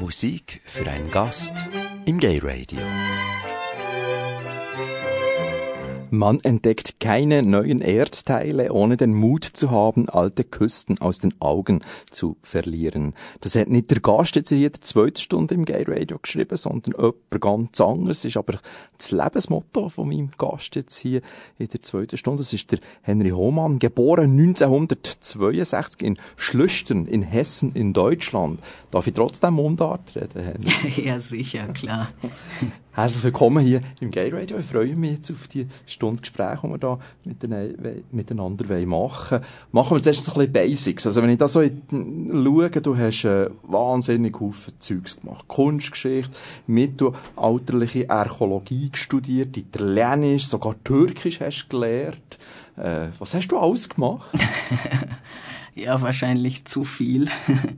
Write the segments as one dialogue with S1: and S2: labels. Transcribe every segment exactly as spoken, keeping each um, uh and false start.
S1: Musik für einen Gast im Gay Radio.
S2: Man entdeckt keine neuen Erdteile, ohne den Mut zu haben, alte Küsten aus den Augen zu verlieren. Das hat nicht der Gast jetzt in jeder zweiten Stunde im Gay Radio geschrieben, sondern jemand ganz anderes. Das ist aber das Lebensmotto von meinem Gast jetzt hier in der zweiten Stunde. Das ist der Henry Hohmann, geboren neunzehnhundertzweiundsechzig in Schlüchtern in Hessen in Deutschland. Darf ich trotzdem Mundart reden, Henry?
S3: Ja, sicher, klar.
S2: Herzlich willkommen hier im Gay Radio. Ich freue mich jetzt auf die Stunde Gespräch, die wir da miteinander machen wollen. Machen wir zuerst so ein bisschen Basics. Also wenn ich da so schaue, du hast äh, wahnsinnig viele Zeugs gemacht. Kunstgeschichte, mittelalterliche Archäologie studiert, Italienisch, sogar Türkisch hast du gelernt. Äh, was hast du alles gemacht?
S3: Ja, wahrscheinlich zu viel.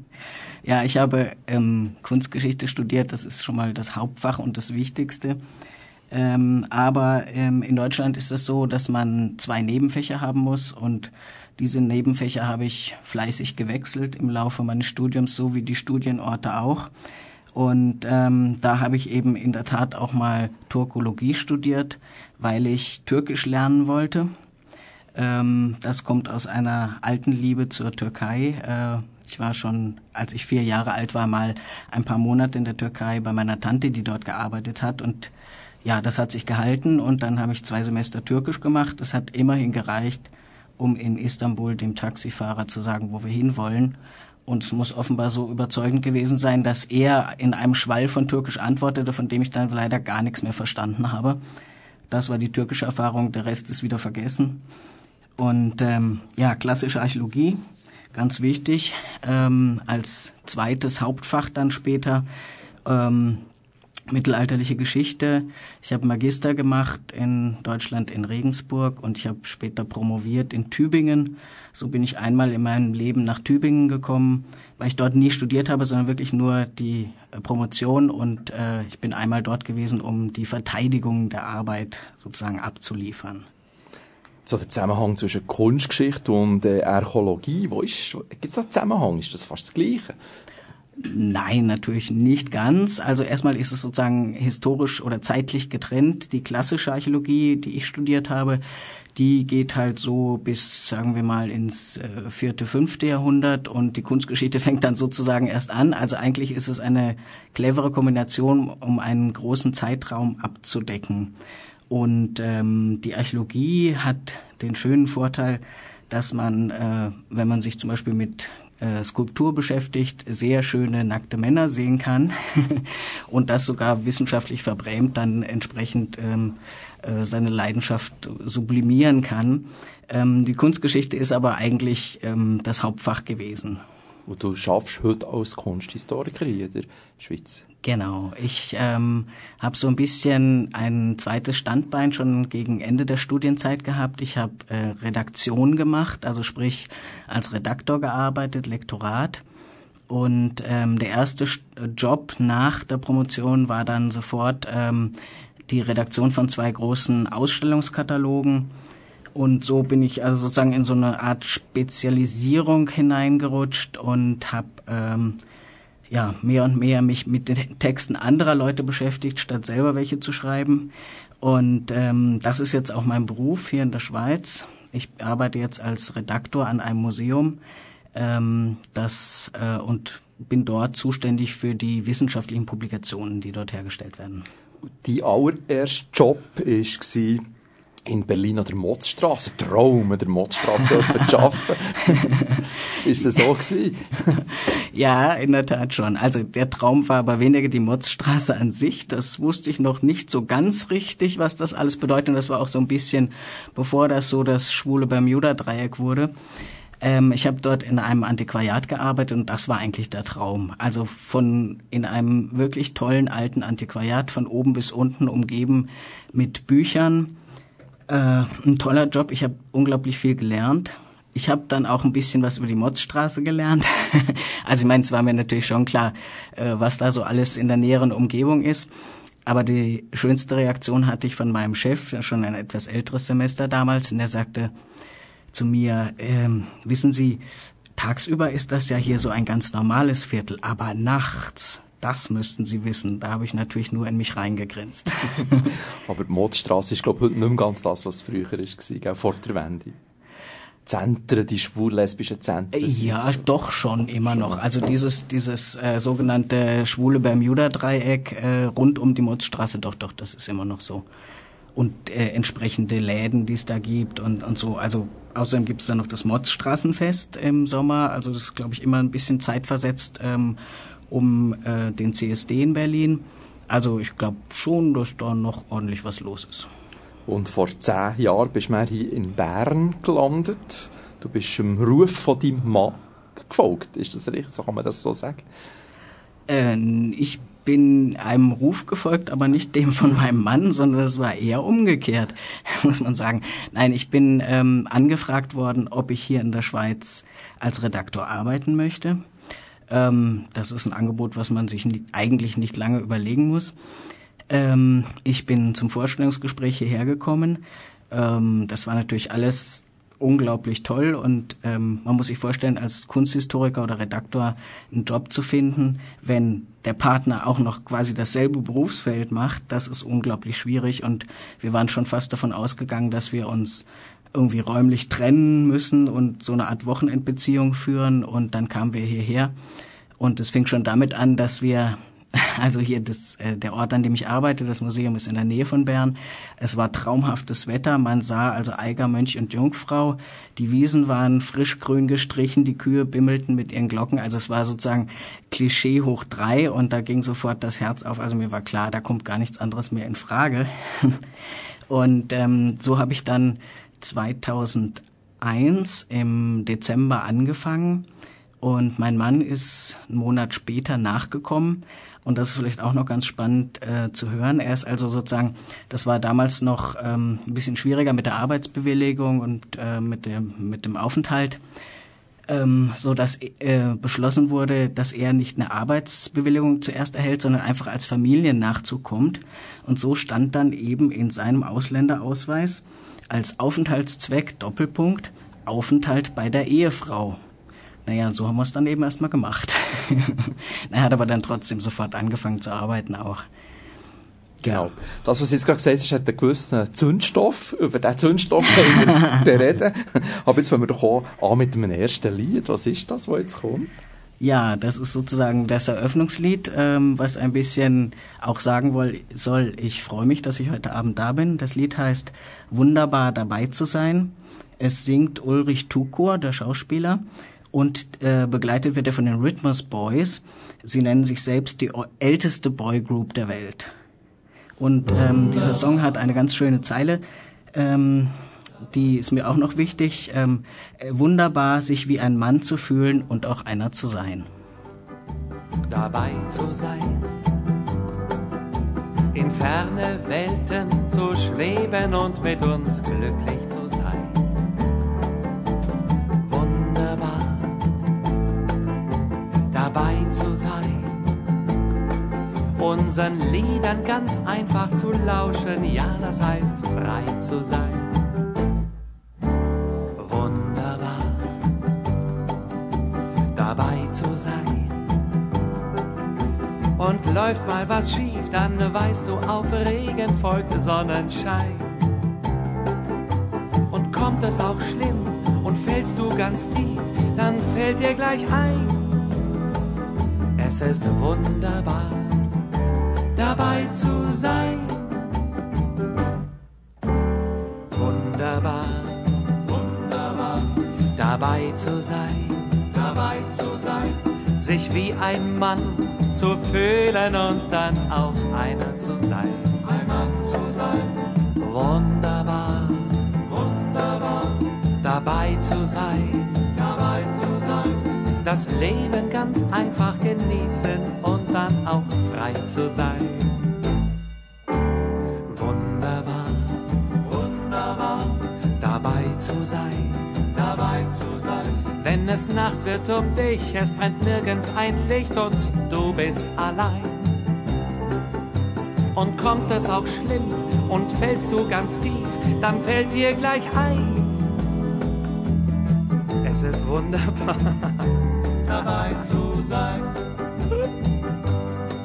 S3: Ja, ich habe ähm, Kunstgeschichte studiert, das ist schon mal das Hauptfach und das Wichtigste. Ähm, aber ähm, in Deutschland ist es so, dass man zwei Nebenfächer haben muss und diese Nebenfächer habe ich fleißig gewechselt im Laufe meines Studiums, so wie die Studienorte auch. Und ähm, da habe ich eben in der Tat auch mal Turkologie studiert, weil ich Türkisch lernen wollte. Ähm, das kommt aus einer alten Liebe zur Türkei. Äh, Ich war schon, als ich vier Jahre alt war, mal ein paar Monate in der Türkei bei meiner Tante, die dort gearbeitet hat. Und ja, das hat sich gehalten. Und dann habe ich zwei Semester Türkisch gemacht. Das hat immerhin gereicht, um in Istanbul dem Taxifahrer zu sagen, wo wir hinwollen. Und es muss offenbar so überzeugend gewesen sein, dass er in einem Schwall von Türkisch antwortete, von dem ich dann leider gar nichts mehr verstanden habe. Das war die türkische Erfahrung, der Rest ist wieder vergessen. Und ähm, ja, klassische Archäologie. Ganz wichtig, ähm, als zweites Hauptfach dann später ähm, mittelalterliche Geschichte. Ich habe Magister gemacht in Deutschland in Regensburg und ich habe später promoviert in Tübingen. So bin ich einmal in meinem Leben nach Tübingen gekommen, weil ich dort nie studiert habe, sondern wirklich nur die äh, Promotion und äh, ich bin einmal dort gewesen, um die Verteidigung der Arbeit sozusagen abzuliefern.
S2: So der Zusammenhang zwischen Kunstgeschichte und äh, Archäologie, wo ist, gibt es da einen Zusammenhang? Ist das fast das Gleiche?
S3: Nein, natürlich nicht ganz. Also erstmal ist es sozusagen historisch oder zeitlich getrennt. Die klassische Archäologie, die ich studiert habe, die geht halt so bis, sagen wir mal, ins äh, vierte, fünfte Jahrhundert und die Kunstgeschichte fängt dann sozusagen erst an. Also eigentlich ist es eine clevere Kombination, um einen großen Zeitraum abzudecken. Und ähm, die Archäologie hat den schönen Vorteil, dass man, äh, wenn man sich zum Beispiel mit äh, Skulptur beschäftigt, sehr schöne nackte Männer sehen kann und das sogar wissenschaftlich verbrämt dann entsprechend ähm, äh, seine Leidenschaft sublimieren kann. Ähm, die Kunstgeschichte ist aber eigentlich ähm, das Hauptfach gewesen.
S2: Und du schaffst heute als Kunsthistoriker hier in der Schweiz.
S3: Genau. Ich ähm, habe so ein bisschen ein zweites Standbein schon gegen Ende der Studienzeit gehabt. Ich habe äh, Redaktion gemacht, also sprich als Redaktor gearbeitet, Lektorat. Und ähm, der erste Job nach der Promotion war dann sofort ähm, die Redaktion von zwei großen Ausstellungskatalogen. Und so bin ich also sozusagen in so eine Art Spezialisierung hineingerutscht und habe ähm, ja mehr und mehr mich mit den Texten anderer Leute beschäftigt, statt selber welche zu schreiben. Und ähm, das ist jetzt auch mein Beruf hier in der Schweiz. Ich arbeite jetzt als Redaktor an einem Museum ähm, das äh, und bin dort zuständig für die wissenschaftlichen Publikationen, die dort hergestellt werden.
S2: Dein allererster Job war in Berlin an der Motzstrasse. Traum, an der Motzstrasse dort zu arbeiten. Ist das so gewesen?
S3: Ja, in der Tat schon. Also der Traum war aber weniger die Motzstraße an sich. Das wusste ich noch nicht so ganz richtig, was das alles bedeutet. Und das war auch so ein bisschen, bevor das so das schwule Bermuda-Dreieck wurde. Ähm, ich habe dort in einem Antiquariat gearbeitet und das war eigentlich der Traum. Also von in einem wirklich tollen alten Antiquariat von oben bis unten umgeben mit Büchern. Äh, ein toller Job. Ich habe unglaublich viel gelernt. Ich habe dann auch ein bisschen was über die Motzstraße gelernt. Also ich meine, es war mir natürlich schon klar, äh, was da so alles in der näheren Umgebung ist. Aber die schönste Reaktion hatte ich von meinem Chef, schon ein etwas älteres Semester damals, und der sagte zu mir, ähm, wissen Sie, tagsüber ist das ja hier so ein ganz normales Viertel, aber nachts, das müssten Sie wissen. Da habe ich natürlich nur in mich reingegrinst.
S2: Aber die Motzstrasse ist, glaube ich, heute nicht mehr ganz das, was es früher war, gell? Vor der Wende. Zentren, die schwul-lesbischen Zentren.
S3: Ja, so. Doch schon immer schon. noch. Also dieses dieses äh, sogenannte schwule Bermuda-Dreieck äh, rund um die Motzstraße, doch, doch, das ist immer noch so. Und äh, entsprechende Läden, die es da gibt und und so. Also außerdem gibt es da noch das Motzstraßenfest im Sommer. Also das ist, glaube ich, immer ein bisschen zeitversetzt ähm, um äh, den C S D in Berlin. Also ich glaube schon, dass da noch ordentlich was los ist.
S2: Und vor zehn Jahren bist du hier in Bern gelandet. Du bist dem Ruf von deinem Mann gefolgt. Ist das richtig? So kann man das so sagen?
S3: Äh, ich bin einem Ruf gefolgt, aber nicht dem von meinem Mann, sondern das war eher umgekehrt, muss man sagen. Nein, ich bin ähm, angefragt worden, ob ich hier in der Schweiz als Redaktor arbeiten möchte. Ähm, das ist ein Angebot, was man sich nie, eigentlich nicht lange überlegen muss. Ähm, ich bin zum Vorstellungsgespräch hierher gekommen. Ähm, das war natürlich alles unglaublich toll und ähm, man muss sich vorstellen, als Kunsthistoriker oder Redaktor einen Job zu finden, wenn der Partner auch noch quasi dasselbe Berufsfeld macht, das ist unglaublich schwierig und wir waren schon fast davon ausgegangen, dass wir uns irgendwie räumlich trennen müssen und so eine Art Wochenendbeziehung führen und dann kamen wir hierher und es fing schon damit an, dass wir Also hier das, äh, der Ort, an dem ich arbeite, das Museum ist in der Nähe von Bern. Es war traumhaftes Wetter, man sah also Eiger, Mönch und Jungfrau. Die Wiesen waren frisch grün gestrichen, die Kühe bimmelten mit ihren Glocken. Also es war sozusagen Klischee hoch drei und da ging sofort das Herz auf. Also mir war klar, da kommt gar nichts anderes mehr in Frage. Und ähm, so habe ich dann zweitausendeins im Dezember angefangen. Und mein Mann ist einen Monat später nachgekommen. Und das ist vielleicht auch noch ganz spannend äh, zu hören. Er ist also sozusagen, das war damals noch ähm, ein bisschen schwieriger mit der Arbeitsbewilligung und äh, mit dem mit dem Aufenthalt, ähm, so dass äh, beschlossen wurde, dass er nicht eine Arbeitsbewilligung zuerst erhält, sondern einfach als Familiennachzug kommt. Und so stand dann eben in seinem Ausländerausweis als Aufenthaltszweck Doppelpunkt Aufenthalt bei der Ehefrau. Naja, so haben wir es dann eben erstmal gemacht. Er hat aber dann trotzdem sofort angefangen zu arbeiten auch.
S2: Genau. Das, was du jetzt gerade gesagt hast, hat einen gewissen Zündstoff. Über diesen Zündstoff können wir reden. Aber jetzt fangen wir doch auch an mit dem ersten Lied. Was ist das, was jetzt kommt?
S3: Ja, das ist sozusagen das Eröffnungslied, ähm, was ein bisschen auch sagen woll, soll, ich freue mich, dass ich heute Abend da bin. Das Lied heißt Wunderbar dabei zu sein. Es singt Ulrich Tukur, der Schauspieler. Und äh, begleitet wird er von den Rhythmus Boys. Sie nennen sich selbst die älteste Boygroup der Welt. Und ähm, dieser Song hat eine ganz schöne Zeile, ähm, die ist mir auch noch wichtig. Ähm, wunderbar, sich wie ein Mann zu fühlen und auch einer zu sein.
S4: Dabei zu sein, in ferne Welten zu schweben und mit uns glücklich zu sein. Dabei zu sein, unseren Liedern ganz einfach zu lauschen, ja, das heißt frei zu sein. Wunderbar, dabei zu sein. Und läuft mal was schief, dann weißt du, auf Regen folgt Sonnenschein. Und kommt es auch schlimm und fällst du ganz tief, dann fällt dir gleich ein, es ist wunderbar, dabei zu sein. Wunderbar, wunderbar, dabei zu sein, dabei zu sein. Sich wie ein Mann zu fühlen und dann auch einer zu sein. Ein Mann zu sein. Wunderbar, wunderbar, dabei zu sein, dabei zu sein. Das Leben ganz einfach genießen und dann auch frei zu sein. Wunderbar, wunderbar, dabei zu sein, dabei zu sein. Wenn es Nacht wird um dich, es brennt nirgends ein Licht und du bist allein. Und kommt es auch schlimm und fällst du ganz tief, dann fällt dir gleich ein, es ist wunderbar, dabei zu sein.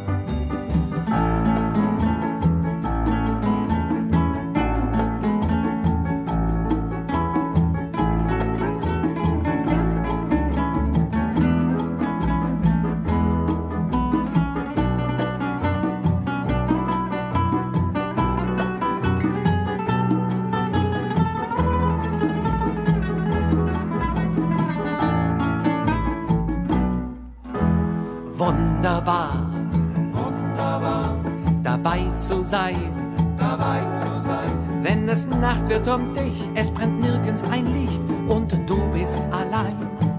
S4: wunderbar, wunderbar, dabei zu sein, dabei zu sein. Wenn es Nacht wird um dich, es brennt nirgends ein Licht und du bist allein.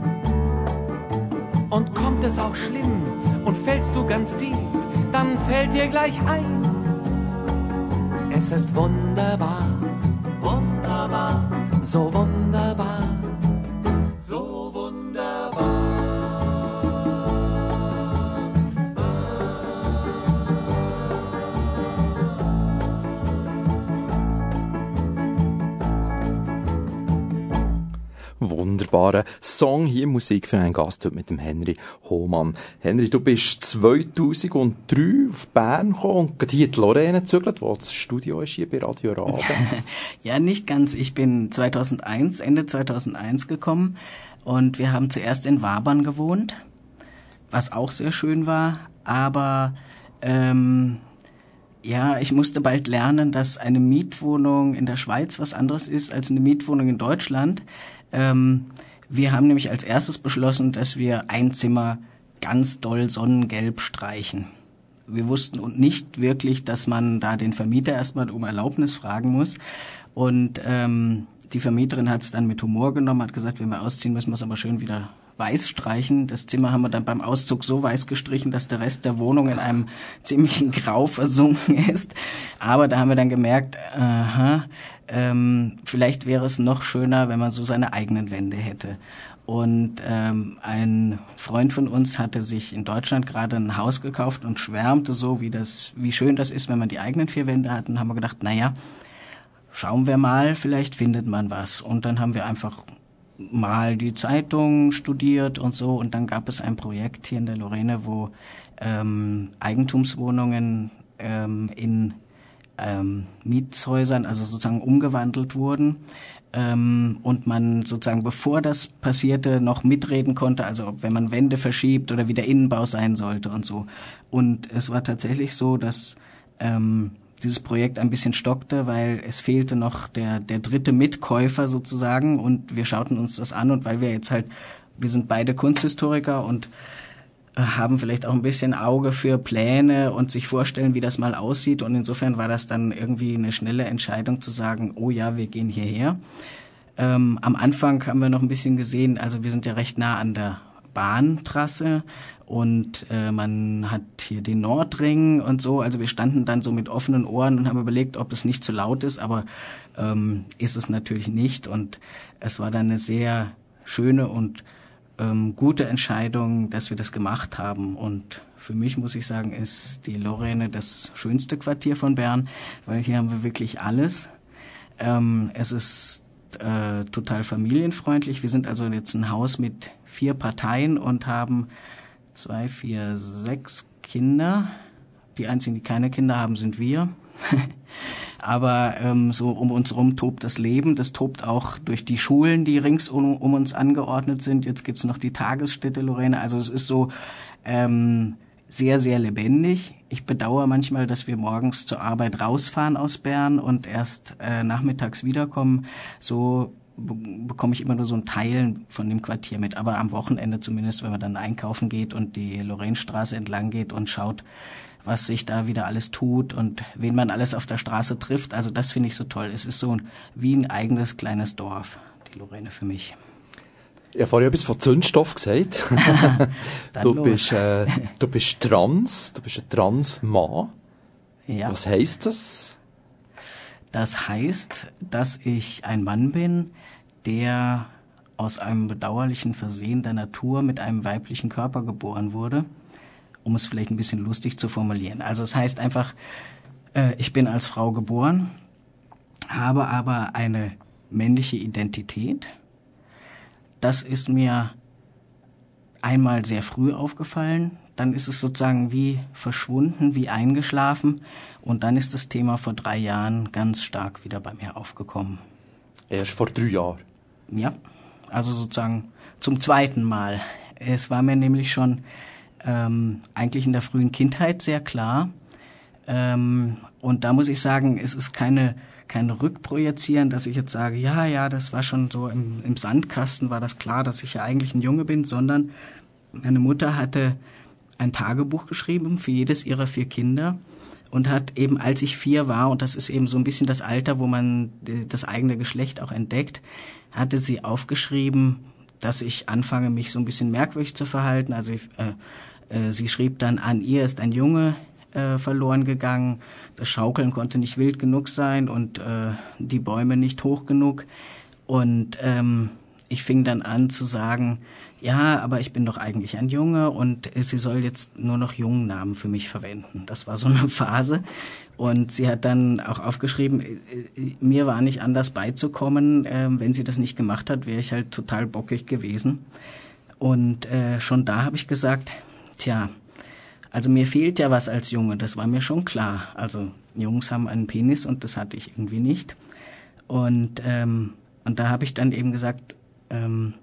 S4: Und kommt es auch schlimm und fällst du ganz tief, dann fällt dir gleich ein. Es ist wunderbar, wunderbar, so wunderbar, so wunderbar.
S2: Wunderbarer Song hier, Musik für einen Gast heute mit dem Henry Hohmann. Henry, du bist zweitausenddrei auf Bern gekommen und hier die Lorraine gezügelt, wo das Studio ist hier bei Radio Rabe.
S3: Ja, nicht ganz. Ich bin zweitausendeins, Ende zweitausendeins gekommen und wir haben zuerst in Wabern gewohnt, was auch sehr schön war, aber ähm, ja, ich musste bald lernen, dass eine Mietwohnung in der Schweiz was anderes ist als eine Mietwohnung in Deutschland. Ähm, wir haben nämlich als erstes beschlossen, dass wir ein Zimmer ganz doll sonnengelb streichen. Wir wussten und nicht wirklich, dass man da den Vermieter erstmal um Erlaubnis fragen muss. Und ähm, die Vermieterin hat es dann mit Humor genommen, hat gesagt, wenn wir ausziehen, müssen wir es aber schön wieder weiß streichen. Das Zimmer haben wir dann beim Auszug so weiß gestrichen, dass der Rest der Wohnung in einem ziemlichen Grau versunken ist. Aber da haben wir dann gemerkt, aha, ähm, vielleicht wäre es noch schöner, wenn man so seine eigenen Wände hätte. Und ähm, ein Freund von uns hatte sich in Deutschland gerade ein Haus gekauft und schwärmte so, wie das, wie schön das ist, wenn man die eigenen vier Wände hat. Und haben wir gedacht, naja, schauen wir mal, vielleicht findet man was. Und dann haben wir einfach mal die Zeitung studiert und so, und dann gab es ein Projekt hier in der Lorraine, wo ähm, Eigentumswohnungen ähm, in ähm, Mietshäusern, also sozusagen umgewandelt wurden, ähm, und man sozusagen, bevor das passierte, noch mitreden konnte, also ob, wenn man Wände verschiebt oder wie der Innenbau sein sollte und so. Und es war tatsächlich so, dass ähm, dieses Projekt ein bisschen stockte, weil es fehlte noch der der dritte Mitkäufer sozusagen, und wir schauten uns das an, und weil wir jetzt halt, wir sind beide Kunsthistoriker und äh, haben vielleicht auch ein bisschen Auge für Pläne und sich vorstellen, wie das mal aussieht, und insofern war das dann irgendwie eine schnelle Entscheidung zu sagen, oh ja, wir gehen hierher. Ähm, am Anfang haben wir noch ein bisschen gesehen, also wir sind ja recht nah an der Bahntrasse und äh, man hat hier den Nordring und so, also wir standen dann so mit offenen Ohren und haben überlegt, ob es nicht zu laut ist, aber ähm, ist es natürlich nicht, und es war dann eine sehr schöne und ähm, gute Entscheidung, dass wir das gemacht haben. Und für mich, muss ich sagen, ist die Lorraine das schönste Quartier von Bern, weil hier haben wir wirklich alles. Ähm, es ist äh, total familienfreundlich. Wir sind also jetzt ein Haus mit vier Parteien und haben zwei, vier, sechs Kinder. Die einzigen, die keine Kinder haben, sind wir. Aber ähm, so um uns rum tobt das Leben. Das tobt auch durch die Schulen, die rings um, um uns angeordnet sind. Jetzt gibt's noch die Tagesstätte Lorraine. Also es ist so ähm, sehr, sehr lebendig. Ich bedauere manchmal, dass wir morgens zur Arbeit rausfahren aus Bern und erst äh, nachmittags wiederkommen. So bekomme ich immer nur so ein Teil von dem Quartier mit. Aber am Wochenende zumindest, wenn man dann einkaufen geht und die Lorrainestraße entlang geht und schaut, was sich da wieder alles tut und wen man alles auf der Straße trifft. Also das finde ich so toll. Es ist so wie ein eigenes kleines Dorf, die Lorraine für mich.
S2: Ich habe vorhin etwas von Zündstoff gesagt. du, bist, äh, du bist trans, du bist ein Trans-Mann.
S3: Ja.
S2: Was heisst das?
S3: Das heißt, dass ich ein Mann bin, der aus einem bedauerlichen Versehen der Natur mit einem weiblichen Körper geboren wurde, um es vielleicht ein bisschen lustig zu formulieren. Also es heißt einfach, äh, ich bin als Frau geboren, habe aber eine männliche Identität. Das ist mir einmal sehr früh aufgefallen, dann ist es sozusagen wie verschwunden, wie eingeschlafen, und dann ist das Thema vor drei Jahren ganz stark wieder bei mir aufgekommen.
S2: Erst vor drei Jahren?
S3: Ja, also sozusagen zum zweiten Mal. Es war mir nämlich schon ähm, eigentlich in der frühen Kindheit sehr klar, ähm, und da muss ich sagen, es ist keine kein Rückprojizieren, dass ich jetzt sage, ja, ja, das war schon so im, im Sandkasten, war das klar, dass ich ja eigentlich ein Junge bin, sondern meine Mutter hatte ein Tagebuch geschrieben für jedes ihrer vier Kinder und hat eben, als ich vier war, und das ist eben so ein bisschen das Alter, wo man das eigene Geschlecht auch entdeckt, hatte sie aufgeschrieben, dass ich anfange, mich so ein bisschen merkwürdig zu verhalten. Also ich, äh, äh, sie schrieb dann, an ihr ist ein Junge äh, verloren gegangen, das Schaukeln konnte nicht wild genug sein und äh, die Bäume nicht hoch genug. Und ähm, ich fing dann an zu sagen, ja, aber ich bin doch eigentlich ein Junge und sie soll jetzt nur noch Jungennamen für mich verwenden. Das war so eine Phase. Und sie hat dann auch aufgeschrieben, mir war nicht anders beizukommen. Wenn sie das nicht gemacht hat, wäre ich halt total bockig gewesen. Und äh, schon da habe ich gesagt, tja, also mir fehlt ja was als Junge, das war mir schon klar. Also Jungs haben einen Penis und das hatte ich irgendwie nicht. Und, ähm, und da habe ich dann eben gesagt, ähm,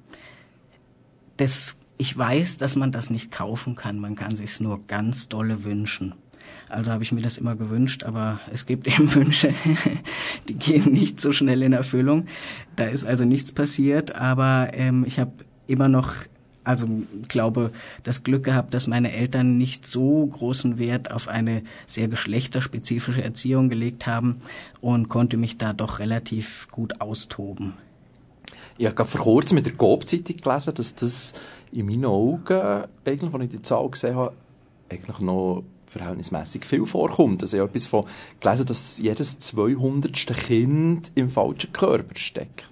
S3: das, ich weiß, dass man das nicht kaufen kann, man kann sich's nur ganz dolle wünschen. Also habe ich mir das immer gewünscht, aber es gibt eben Wünsche, die gehen nicht so schnell in Erfüllung. Da ist also nichts passiert, aber ähm, ich habe immer noch, also glaube, das Glück gehabt, dass meine Eltern nicht so großen Wert auf eine sehr geschlechterspezifische Erziehung gelegt haben und konnte mich da doch relativ gut austoben.
S2: Ich habe gerade vor kurzem mit der Coop-Zeitung gelesen, dass das in meinen Augen, eigentlich, als ich die Zahl gesehen habe, eigentlich noch verhältnismäßig viel vorkommt. Also ich habe etwas von gelesen, dass jedes zweihundertste Kind im falschen Körper steckt.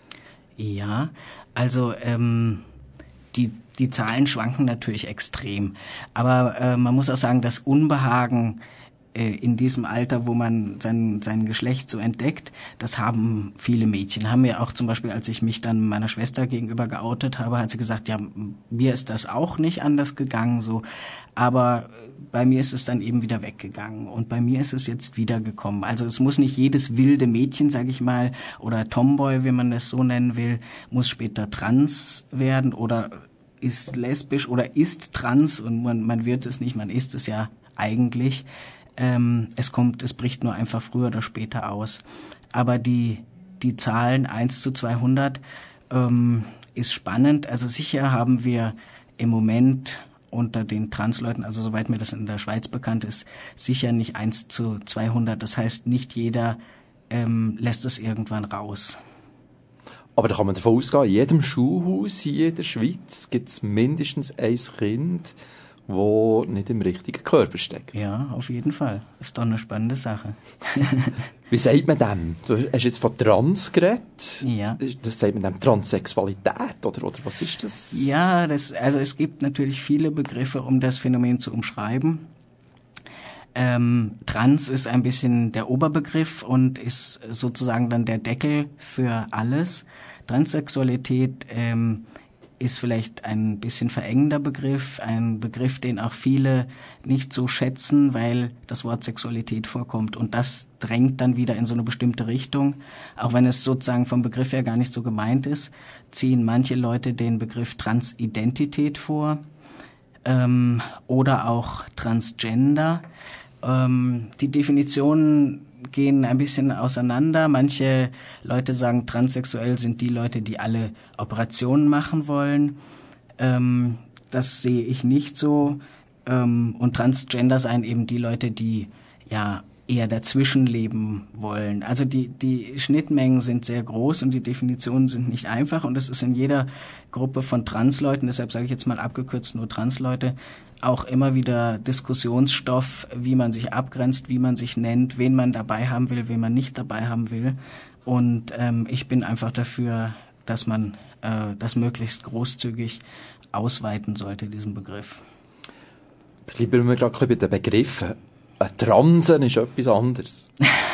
S3: Ja, also ähm, die, die Zahlen schwanken natürlich extrem. Aber äh, man muss auch sagen, das Unbehagen in diesem Alter, wo man sein, sein Geschlecht so entdeckt, das haben viele Mädchen. Haben mir auch zum Beispiel, als ich mich dann meiner Schwester gegenüber geoutet habe, hat sie gesagt, ja, mir ist das auch nicht anders gegangen, so. Aber bei mir ist es dann eben wieder weggegangen. Und bei mir ist es jetzt wiedergekommen. Also es muss nicht jedes wilde Mädchen, sag ich mal, oder Tomboy, wie man das so nennen will, muss später trans werden oder ist lesbisch oder ist trans und man, man wird es nicht, man ist es ja eigentlich. Ähm, es kommt, es bricht nur einfach früher oder später aus. Aber die, die Zahlen eins zu zweihundert ähm, ist spannend. Also sicher haben wir im Moment unter den Transleuten, also soweit mir das in der Schweiz bekannt ist, sicher nicht eins zu zweihundert. Das heißt, nicht jeder ähm, lässt es irgendwann raus.
S2: Aber da kann man davon ausgehen, in jedem Schulhaus hier in der Schweiz gibt es mindestens ein Kind, wo nicht im richtigen Körper steckt.
S3: Ja, auf jeden Fall. Das ist doch eine spannende Sache.
S2: Wie sagt man dem? Du hast jetzt von Trans geredet.
S3: Ja.
S2: Das sagt man dem Transsexualität, oder, oder was ist das?
S3: Ja, das, also es gibt natürlich viele Begriffe, um das Phänomen zu umschreiben. Ähm, Trans ist ein bisschen der Oberbegriff und ist sozusagen dann der Deckel für alles. Transsexualität ähm, ist vielleicht ein bisschen verengender Begriff, ein Begriff, den auch viele nicht so schätzen, weil das Wort Sexualität vorkommt. Und das drängt dann wieder in so eine bestimmte Richtung. Auch wenn es sozusagen vom Begriff her gar nicht so gemeint ist, ziehen manche Leute den Begriff Transidentität vor ähm, oder auch Transgender. Ähm, die Definitionen gehen ein bisschen auseinander. Manche Leute sagen, transsexuell sind die Leute, die alle Operationen machen wollen. Ähm, das sehe ich nicht so. Ähm, und Transgender seien eben die Leute, die ja eher dazwischen leben wollen. Also die, die Schnittmengen sind sehr groß und die Definitionen sind nicht einfach. Und es ist in jeder Gruppe von Transleuten, deshalb sage ich jetzt mal abgekürzt nur Transleute, auch immer wieder Diskussionsstoff, wie man sich abgrenzt, wie man sich nennt, wen man dabei haben will, wen man nicht dabei haben will. Und ähm, ich bin einfach dafür, dass man äh, das möglichst großzügig ausweiten sollte, diesen Begriff.
S2: Bleiben wir gerade bei den Begriffen. Ein Transen ist etwas anderes.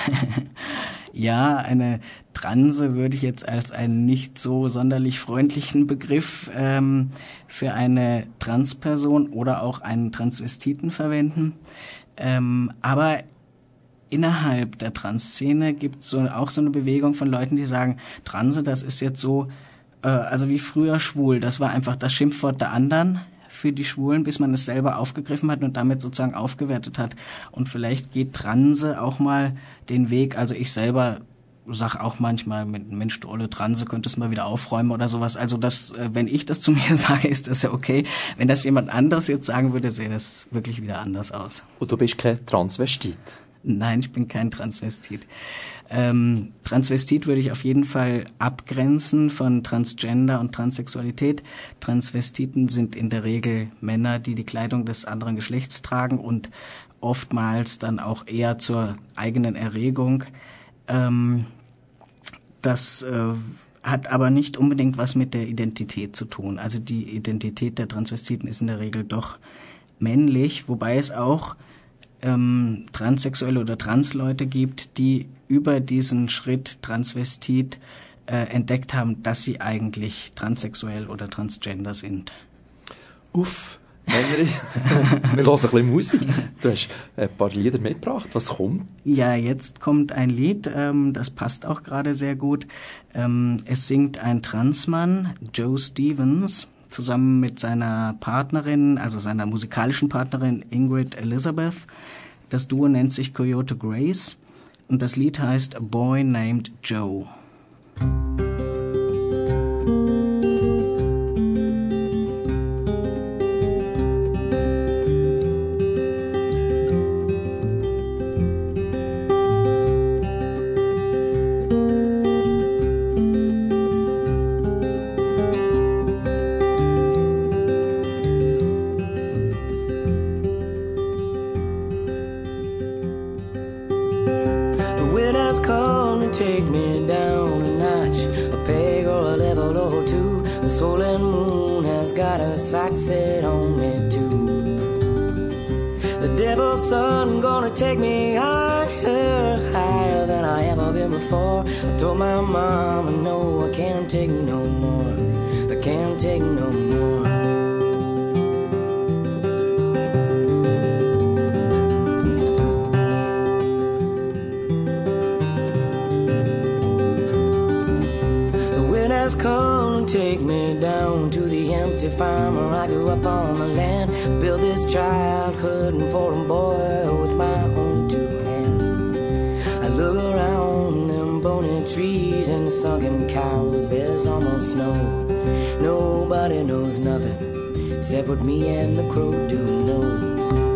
S3: Ja, eine Transe würde ich jetzt als einen nicht so sonderlich freundlichen Begriff ähm, für eine Transperson oder auch einen Transvestiten verwenden. Ähm, aber innerhalb der Transszene gibt es so, auch so eine Bewegung von Leuten, die sagen, Transe, das ist jetzt so, äh, also wie früher schwul, das war einfach das Schimpfwort der anderen für die Schwulen, bis man es selber aufgegriffen hat und damit sozusagen aufgewertet hat. Und vielleicht geht Transe auch mal den Weg, also ich selber sag auch manchmal, mit Mensch, du olle Transe, könntest mal wieder aufräumen oder sowas. Also das, wenn ich das zu mir sage, ist das ja okay. Wenn das jemand anderes jetzt sagen würde, sähe das wirklich wieder anders aus.
S2: Und du bist kein Transvestit?
S3: Nein, ich bin kein Transvestit. Ähm, Transvestit würde ich auf jeden Fall abgrenzen von Transgender und Transsexualität. Transvestiten sind in der Regel Männer, die die Kleidung des anderen Geschlechts tragen und oftmals dann auch eher zur eigenen Erregung. Ähm, das äh, hat aber nicht unbedingt was mit der Identität zu tun. Also die Identität der Transvestiten ist in der Regel doch männlich, wobei es auch ähm, Transsexuelle oder Transleute gibt, die über diesen Schritt Transvestit äh, entdeckt haben, dass sie eigentlich transsexuell oder transgender sind.
S2: Uff, Henry, wir hören ein bisschen Musik. Du hast ein paar Lieder mitgebracht. Was kommt?
S3: Ja, jetzt kommt ein Lied, ähm, das passt auch gerade sehr gut. Ähm, es singt ein Transmann, Joe Stevens, zusammen mit seiner Partnerin, also seiner musikalischen Partnerin Ingrid Elizabeth. Das Duo nennt sich Coyote Grace und das Lied heißt A Boy Named Joe.
S5: Take me down a notch, a peg or a level or two. The swollen moon has got her sights set on me too. The devil's son gonna take me higher, higher than I ever been before. I told my mama, no, I can't take no more. I can't take no more. Come take me down to the empty farm where I grew up on the land. Built this childhood and for a boy with my own two hands. I look around them bony trees and the sunken cows. There's almost snow. Nobody knows nothing except what me and the crow do know.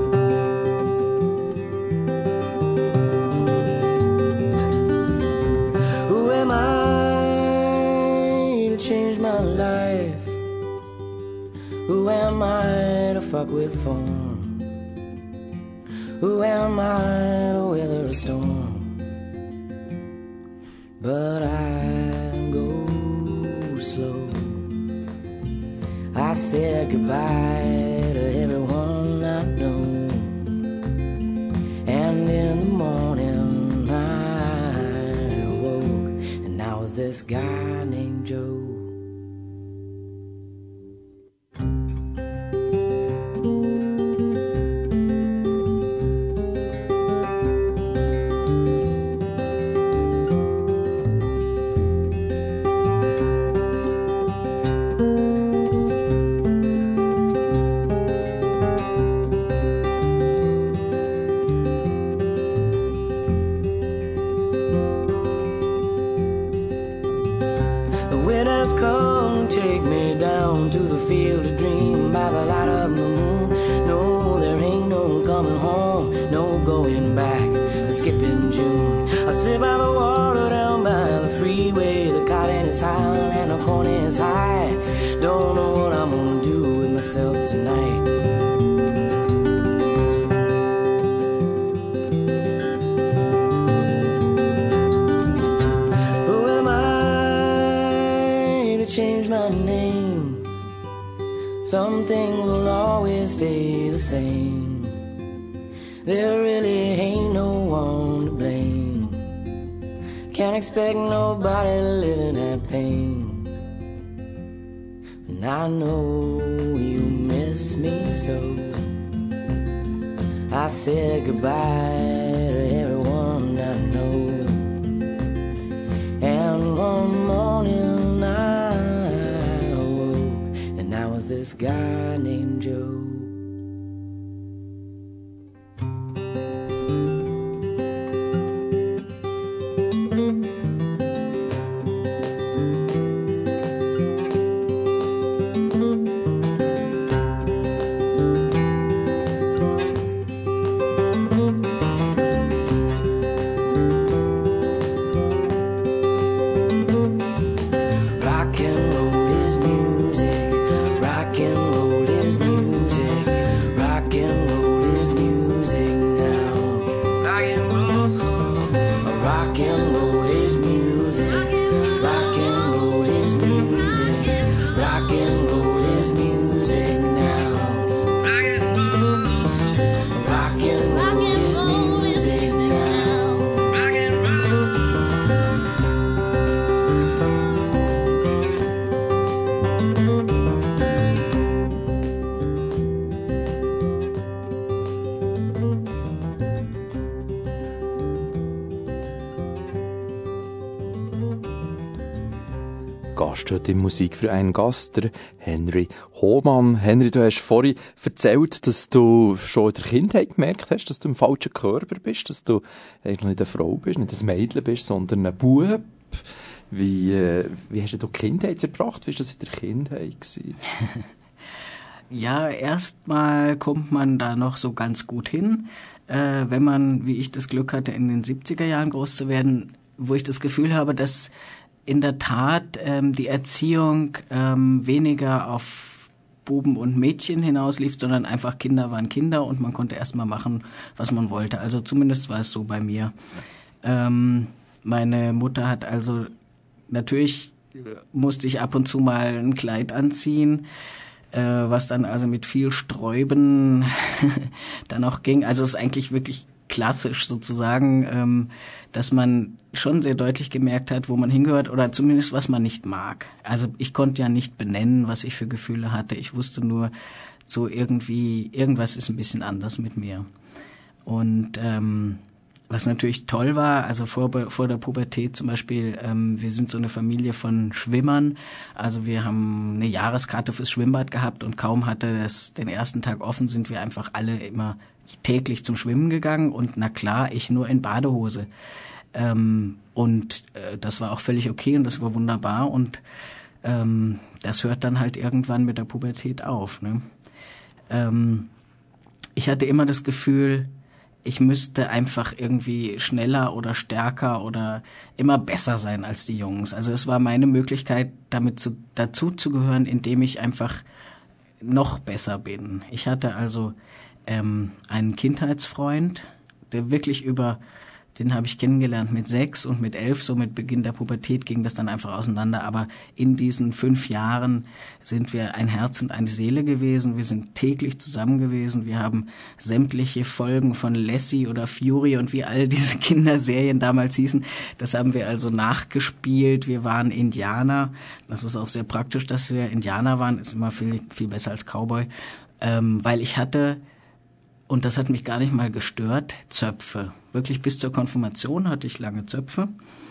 S5: Who am I to fuck with form? Who am I to weather a storm? But I go slow. I said goodbye to everyone I know. And in the morning I awoke, and now was this guy named Joe. Come take me down to the field of dream by the light of the moon. No, there ain't no coming home, no going back, the skipping June. I sit by the water down by the freeway. The cotton is high and the corn is high. Don't know what I'm gonna do with myself tonight. Change my name. Some things will always stay the same. There really ain't no one to blame. Can't expect nobody to live in that pain. And I know you miss me so. I said goodbye to everyone I know. And one morning I awoke, and I was this guy named Joe.
S2: Gast heute in Musik für einen Gast, der Henry Hohmann. Henry, du hast vorhin erzählt, dass du schon in der Kindheit gemerkt hast, dass du im falschen Körper bist, dass du eigentlich nicht eine Frau bist, nicht ein Mädchen bist, sondern ein Bub. Wie, äh, wie hast du die Kindheit verbracht? Wie war das in der Kindheit gewesen?
S3: Ja, erstmal kommt man da noch so ganz gut hin, äh, wenn man, wie ich das Glück hatte, in den siebziger Jahren groß zu werden, wo ich das Gefühl habe, dass in der Tat ähm, die Erziehung ähm, weniger auf Buben und Mädchen hinauslief, sondern einfach Kinder waren Kinder und man konnte erstmal machen, was man wollte. Also zumindest war es so bei mir. Ähm, meine Mutter hat also, natürlich musste ich ab und zu mal ein Kleid anziehen, äh, was dann also mit viel Sträuben dann auch ging. Also es ist eigentlich wirklich klassisch sozusagen, ähm, dass man schon sehr deutlich gemerkt hat, wo man hingehört oder zumindest was man nicht mag. Also ich konnte ja nicht benennen, was ich für Gefühle hatte. Ich wusste nur, so irgendwie, irgendwas ist ein bisschen anders mit mir. Und ähm, was natürlich toll war, also vor, vor der Pubertät zum Beispiel, ähm, wir sind so eine Familie von Schwimmern. Also wir haben eine Jahreskarte fürs Schwimmbad gehabt und kaum hatte es den ersten Tag offen, sind wir einfach alle immer täglich zum Schwimmen gegangen und na klar, ich nur in Badehose. Ähm, und äh, das war auch völlig okay und das war wunderbar und ähm, das hört dann halt irgendwann mit der Pubertät auf. Ne? Ähm, ich hatte immer das Gefühl, ich müsste einfach irgendwie schneller oder stärker oder immer besser sein als die Jungs. Also es war meine Möglichkeit, damit zu, dazu zu gehören, indem ich einfach noch besser bin. Ich hatte also ähm, einen Kindheitsfreund, der wirklich über, den habe ich kennengelernt mit sechs und mit elf, so mit Beginn der Pubertät ging das dann einfach auseinander. Aber in diesen fünf Jahren sind wir ein Herz und eine Seele gewesen. Wir sind täglich zusammen gewesen. Wir haben sämtliche Folgen von Lassie oder Fury und wie all diese Kinderserien damals hießen, das haben wir also nachgespielt. Wir waren Indianer. Das ist auch sehr praktisch, dass wir Indianer waren. Ist immer viel, viel besser als Cowboy. Ähm, weil ich hatte, und das hat mich gar nicht mal gestört, Zöpfe. Wirklich bis zur Konfirmation hatte ich lange Zöpfe.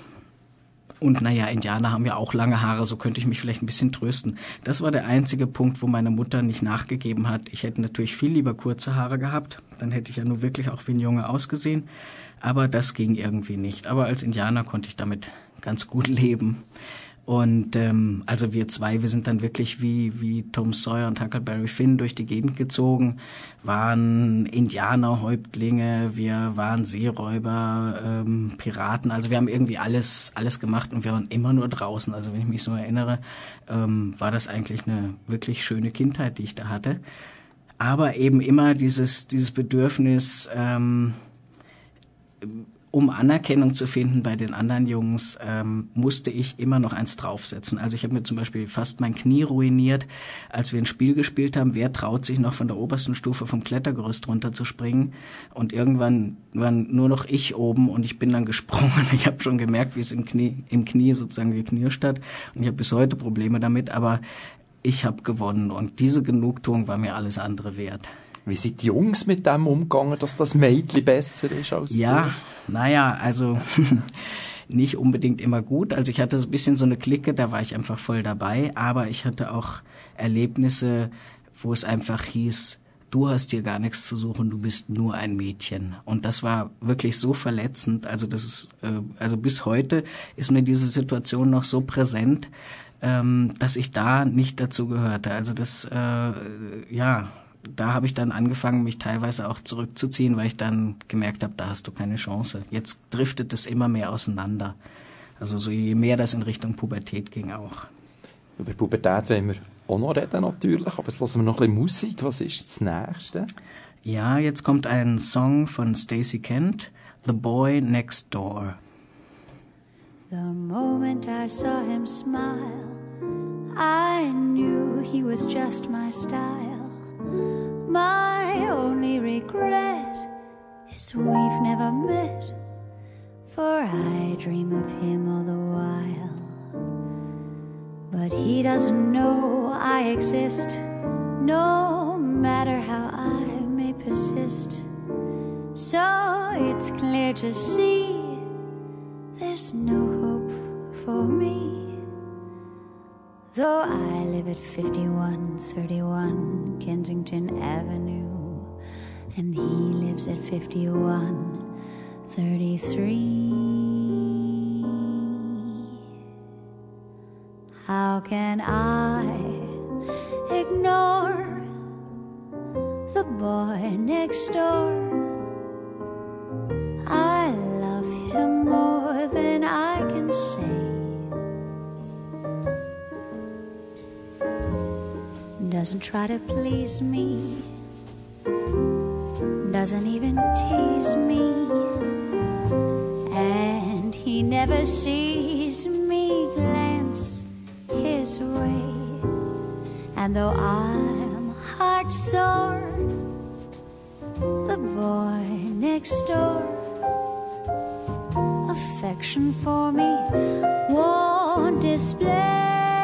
S3: Und naja, Indianer haben ja auch lange Haare, so könnte ich mich vielleicht ein bisschen trösten. Das war der einzige Punkt, wo meine Mutter nicht nachgegeben hat. Ich hätte natürlich viel lieber kurze Haare gehabt. Dann hätte ich ja nur wirklich auch wie ein Junge ausgesehen. Aber das ging irgendwie nicht. Aber als Indianer konnte ich damit ganz gut leben. Und ähm, also wir zwei, wir sind dann wirklich wie wie Tom Sawyer und Huckleberry Finn durch die Gegend gezogen, waren Indianerhäuptlinge, wir waren Seeräuber, ähm, Piraten, also wir haben irgendwie alles alles gemacht und wir waren immer nur draußen. Also wenn ich mich so erinnere, ähm, war das eigentlich eine wirklich schöne Kindheit, die ich da hatte. Aber eben immer dieses dieses Bedürfnis, ähm, um Anerkennung zu finden bei den anderen Jungs, ähm, musste ich immer noch eins draufsetzen. Also ich habe mir zum Beispiel fast mein Knie ruiniert, als wir ein Spiel gespielt haben, wer traut sich noch von der obersten Stufe vom Klettergerüst runterzusspringen. Und irgendwann war nur noch ich oben und ich bin dann gesprungen. Ich habe schon gemerkt, wie es im Knie, im Knie sozusagen geknirscht hat. Und ich habe bis heute Probleme damit, aber ich habe gewonnen. Und diese Genugtuung war mir alles andere wert.
S2: Wie sind die Jungs mit dem umgegangen, dass das Mädchen besser ist als sie?
S3: Ja, naja, also nicht unbedingt immer gut. Also ich hatte so ein bisschen so eine Clique, da war ich einfach voll dabei. Aber ich hatte auch Erlebnisse, wo es einfach hieß, du hast hier gar nichts zu suchen, du bist nur ein Mädchen. Und das war wirklich so verletzend. Also das ist, äh, also bis heute ist mir diese Situation noch so präsent, ähm, dass ich da nicht dazu gehörte. Also das, äh, ja... Da habe ich dann angefangen, mich teilweise auch zurückzuziehen, weil ich dann gemerkt habe, da hast du keine Chance. Jetzt driftet es immer mehr auseinander. Also so je mehr das in Richtung Pubertät ging auch.
S2: Über Pubertät wollen wir auch noch reden natürlich, aber jetzt lassen wir noch ein bisschen Musik. Was ist das Nächste?
S3: Ja, jetzt kommt ein Song von Stacey Kent, The Boy Next Door.
S6: The moment I saw him smile, I knew he was just my style. My only regret is we've never met, for I dream of him all the while. But he doesn't know I exist, no matter how I may persist. So it's clear to see there's no hope for me. Though I live at fifty-one thirty-one Kensington Avenue, and he lives at fifty-one thirty-three. How can I ignore the boy next door? I love him more than I can say. Doesn't try to please me, doesn't even tease me, and he never sees me glance his way. And though I'm heart sore, the boy next door, affection for me won't display.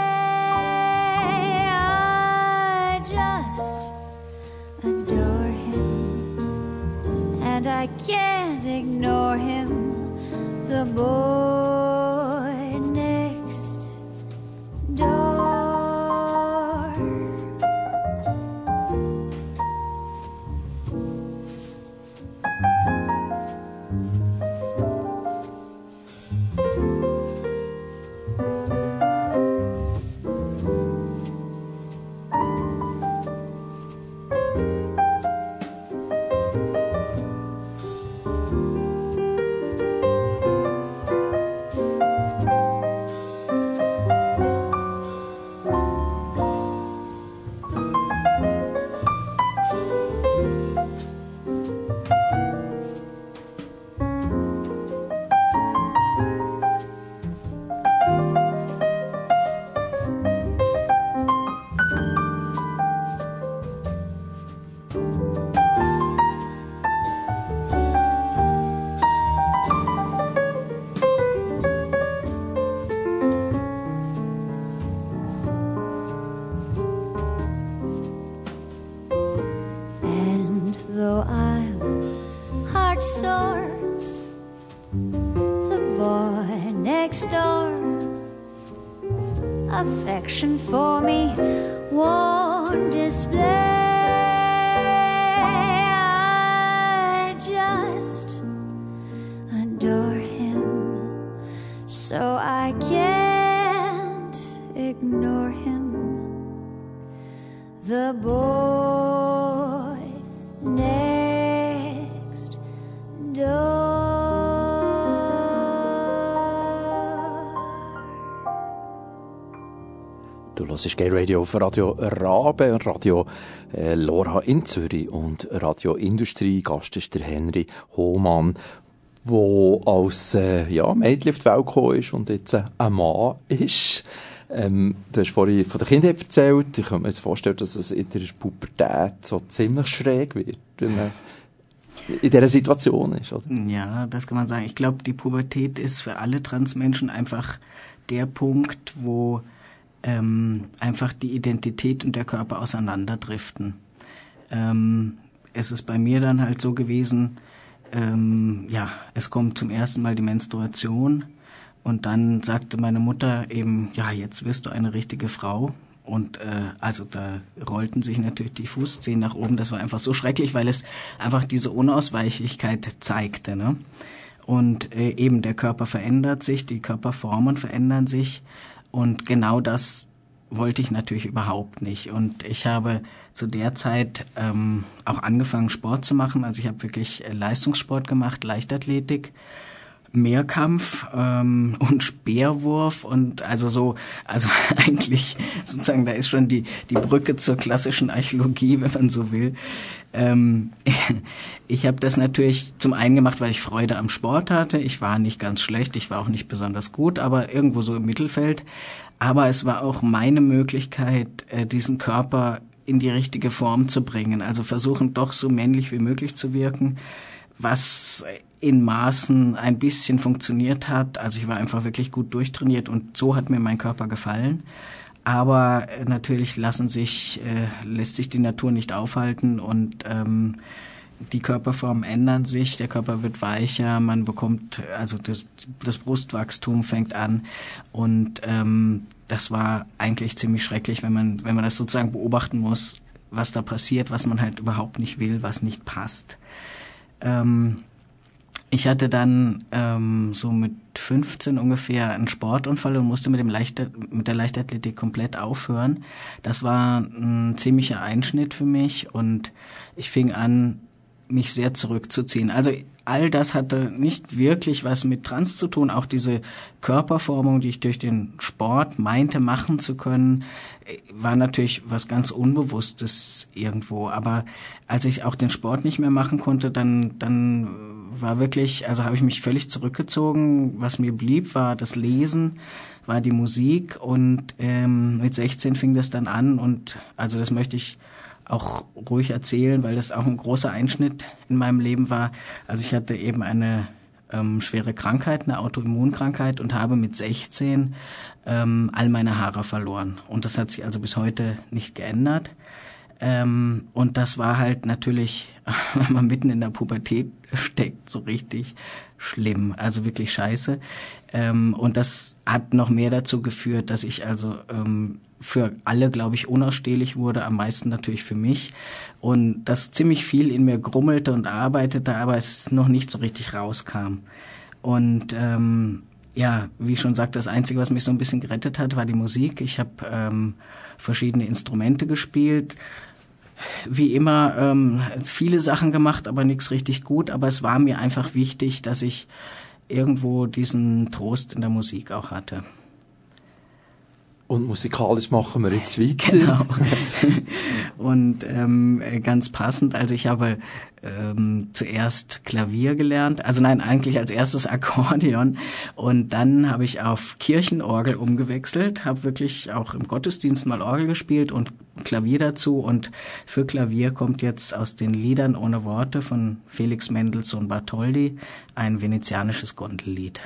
S6: I just adore him, and I can't ignore him, the boy next door. Affection for me won't display. I just adore him, so I can't ignore him, the boy next door.
S2: Du hörst Gay Radio auf Radio Rabe, Radio äh, Lora in Zürich und Radio Industrie. Gast ist der Henry Hohmann, der als äh, ja, Mädchen auf die Welt gekommen ist und jetzt äh, ein Mann ist. Ähm, du hast vorhin von der Kindheit erzählt. Ich kann mir jetzt vorstellen, dass es in der Pubertät so ziemlich schräg wird, wenn man in dieser Situation ist, oder?
S3: Ja, das kann man sagen. Ich glaube, die Pubertät ist für alle Transmenschen einfach der Punkt, wo ähm, einfach die Identität und der Körper auseinanderdriften. Ähm, es ist bei mir dann halt so gewesen, ähm, ja, es kommt zum ersten Mal die Menstruation und dann sagte meine Mutter eben, ja, jetzt wirst du eine richtige Frau. Und äh, also da rollten sich natürlich die Fußzehen nach oben. Das war einfach so schrecklich, weil es einfach diese Unausweichlichkeit zeigte, ne? Und äh, eben der Körper verändert sich, die Körperformen verändern sich. Und genau das wollte ich natürlich überhaupt nicht. Und ich habe zu der Zeit ähm, auch angefangen, Sport zu machen. Also ich habe wirklich Leistungssport gemacht, Leichtathletik, Mehrkampf ähm, und Speerwurf und also so, also eigentlich sozusagen, da ist schon die die Brücke zur klassischen Archäologie, wenn man so will. Ähm, ich habe das natürlich zum einen gemacht, weil ich Freude am Sport hatte. Ich war nicht ganz schlecht, ich war auch nicht besonders gut, aber irgendwo so im Mittelfeld. Aber es war auch meine Möglichkeit, äh, diesen Körper in die richtige Form zu bringen. Also versuchen doch so männlich wie möglich zu wirken, was in Maßen ein bisschen funktioniert hat. Also ich war einfach wirklich gut durchtrainiert und so hat mir mein Körper gefallen. Aber natürlich lassen sich, äh, lässt sich die Natur nicht aufhalten und ähm, die Körperformen ändern sich, der Körper wird weicher, man bekommt, also das, das Brustwachstum fängt an und ähm, das war eigentlich ziemlich schrecklich, wenn man, wenn man das sozusagen beobachten muss, was da passiert, was man halt überhaupt nicht will, was nicht passt. Ähm, ich hatte dann ähm, so mit fünfzehn ungefähr einen Sportunfall und musste mit dem Leichtat- mit der Leichtathletik komplett aufhören. Das war ein ziemlicher Einschnitt für mich und ich fing an, mich sehr zurückzuziehen. Also all das hatte nicht wirklich was mit Trans zu tun. Auch diese Körperformung, die ich durch den Sport meinte machen zu können, war natürlich was ganz Unbewusstes irgendwo. Aber als ich auch den Sport nicht mehr machen konnte, dann, dann war wirklich, also habe ich mich völlig zurückgezogen. Was mir blieb, war das Lesen, war die Musik und ähm, mit sechzehn fing das dann an und also das möchte ich auch ruhig erzählen, weil das auch ein großer Einschnitt in meinem Leben war. Also ich hatte eben eine ähm, schwere Krankheit, eine Autoimmunkrankheit und habe mit sechzehn ähm, all meine Haare verloren. Und das hat sich also bis heute nicht geändert. Ähm, und das war halt natürlich, wenn man mitten in der Pubertät steckt, so richtig schlimm, also wirklich scheiße. Ähm, und das hat noch mehr dazu geführt, dass ich also ähm, für alle, glaube ich, unausstehlich wurde, am meisten natürlich für mich. Und dass ziemlich viel in mir grummelte und arbeitete, aber es noch nicht so richtig rauskam. Und ähm, ja, wie ich schon sagte, das Einzige, was mich so ein bisschen gerettet hat, war die Musik. Ich habe ähm, verschiedene Instrumente gespielt, wie immer ähm, viele Sachen gemacht, aber nichts richtig gut. Aber es war mir einfach wichtig, dass ich irgendwo diesen Trost in der Musik auch hatte.
S2: Und musikalisch machen wir jetzt weiter.
S3: Genau. Und ähm, ganz passend, also ich habe ähm, zuerst Klavier gelernt, also nein, eigentlich als erstes Akkordeon und dann habe ich auf Kirchenorgel umgewechselt, habe wirklich auch im Gottesdienst mal Orgel gespielt und Klavier dazu und für Klavier kommt jetzt aus den Liedern ohne Worte von Felix Mendelssohn Bartholdy ein venezianisches Gondellied.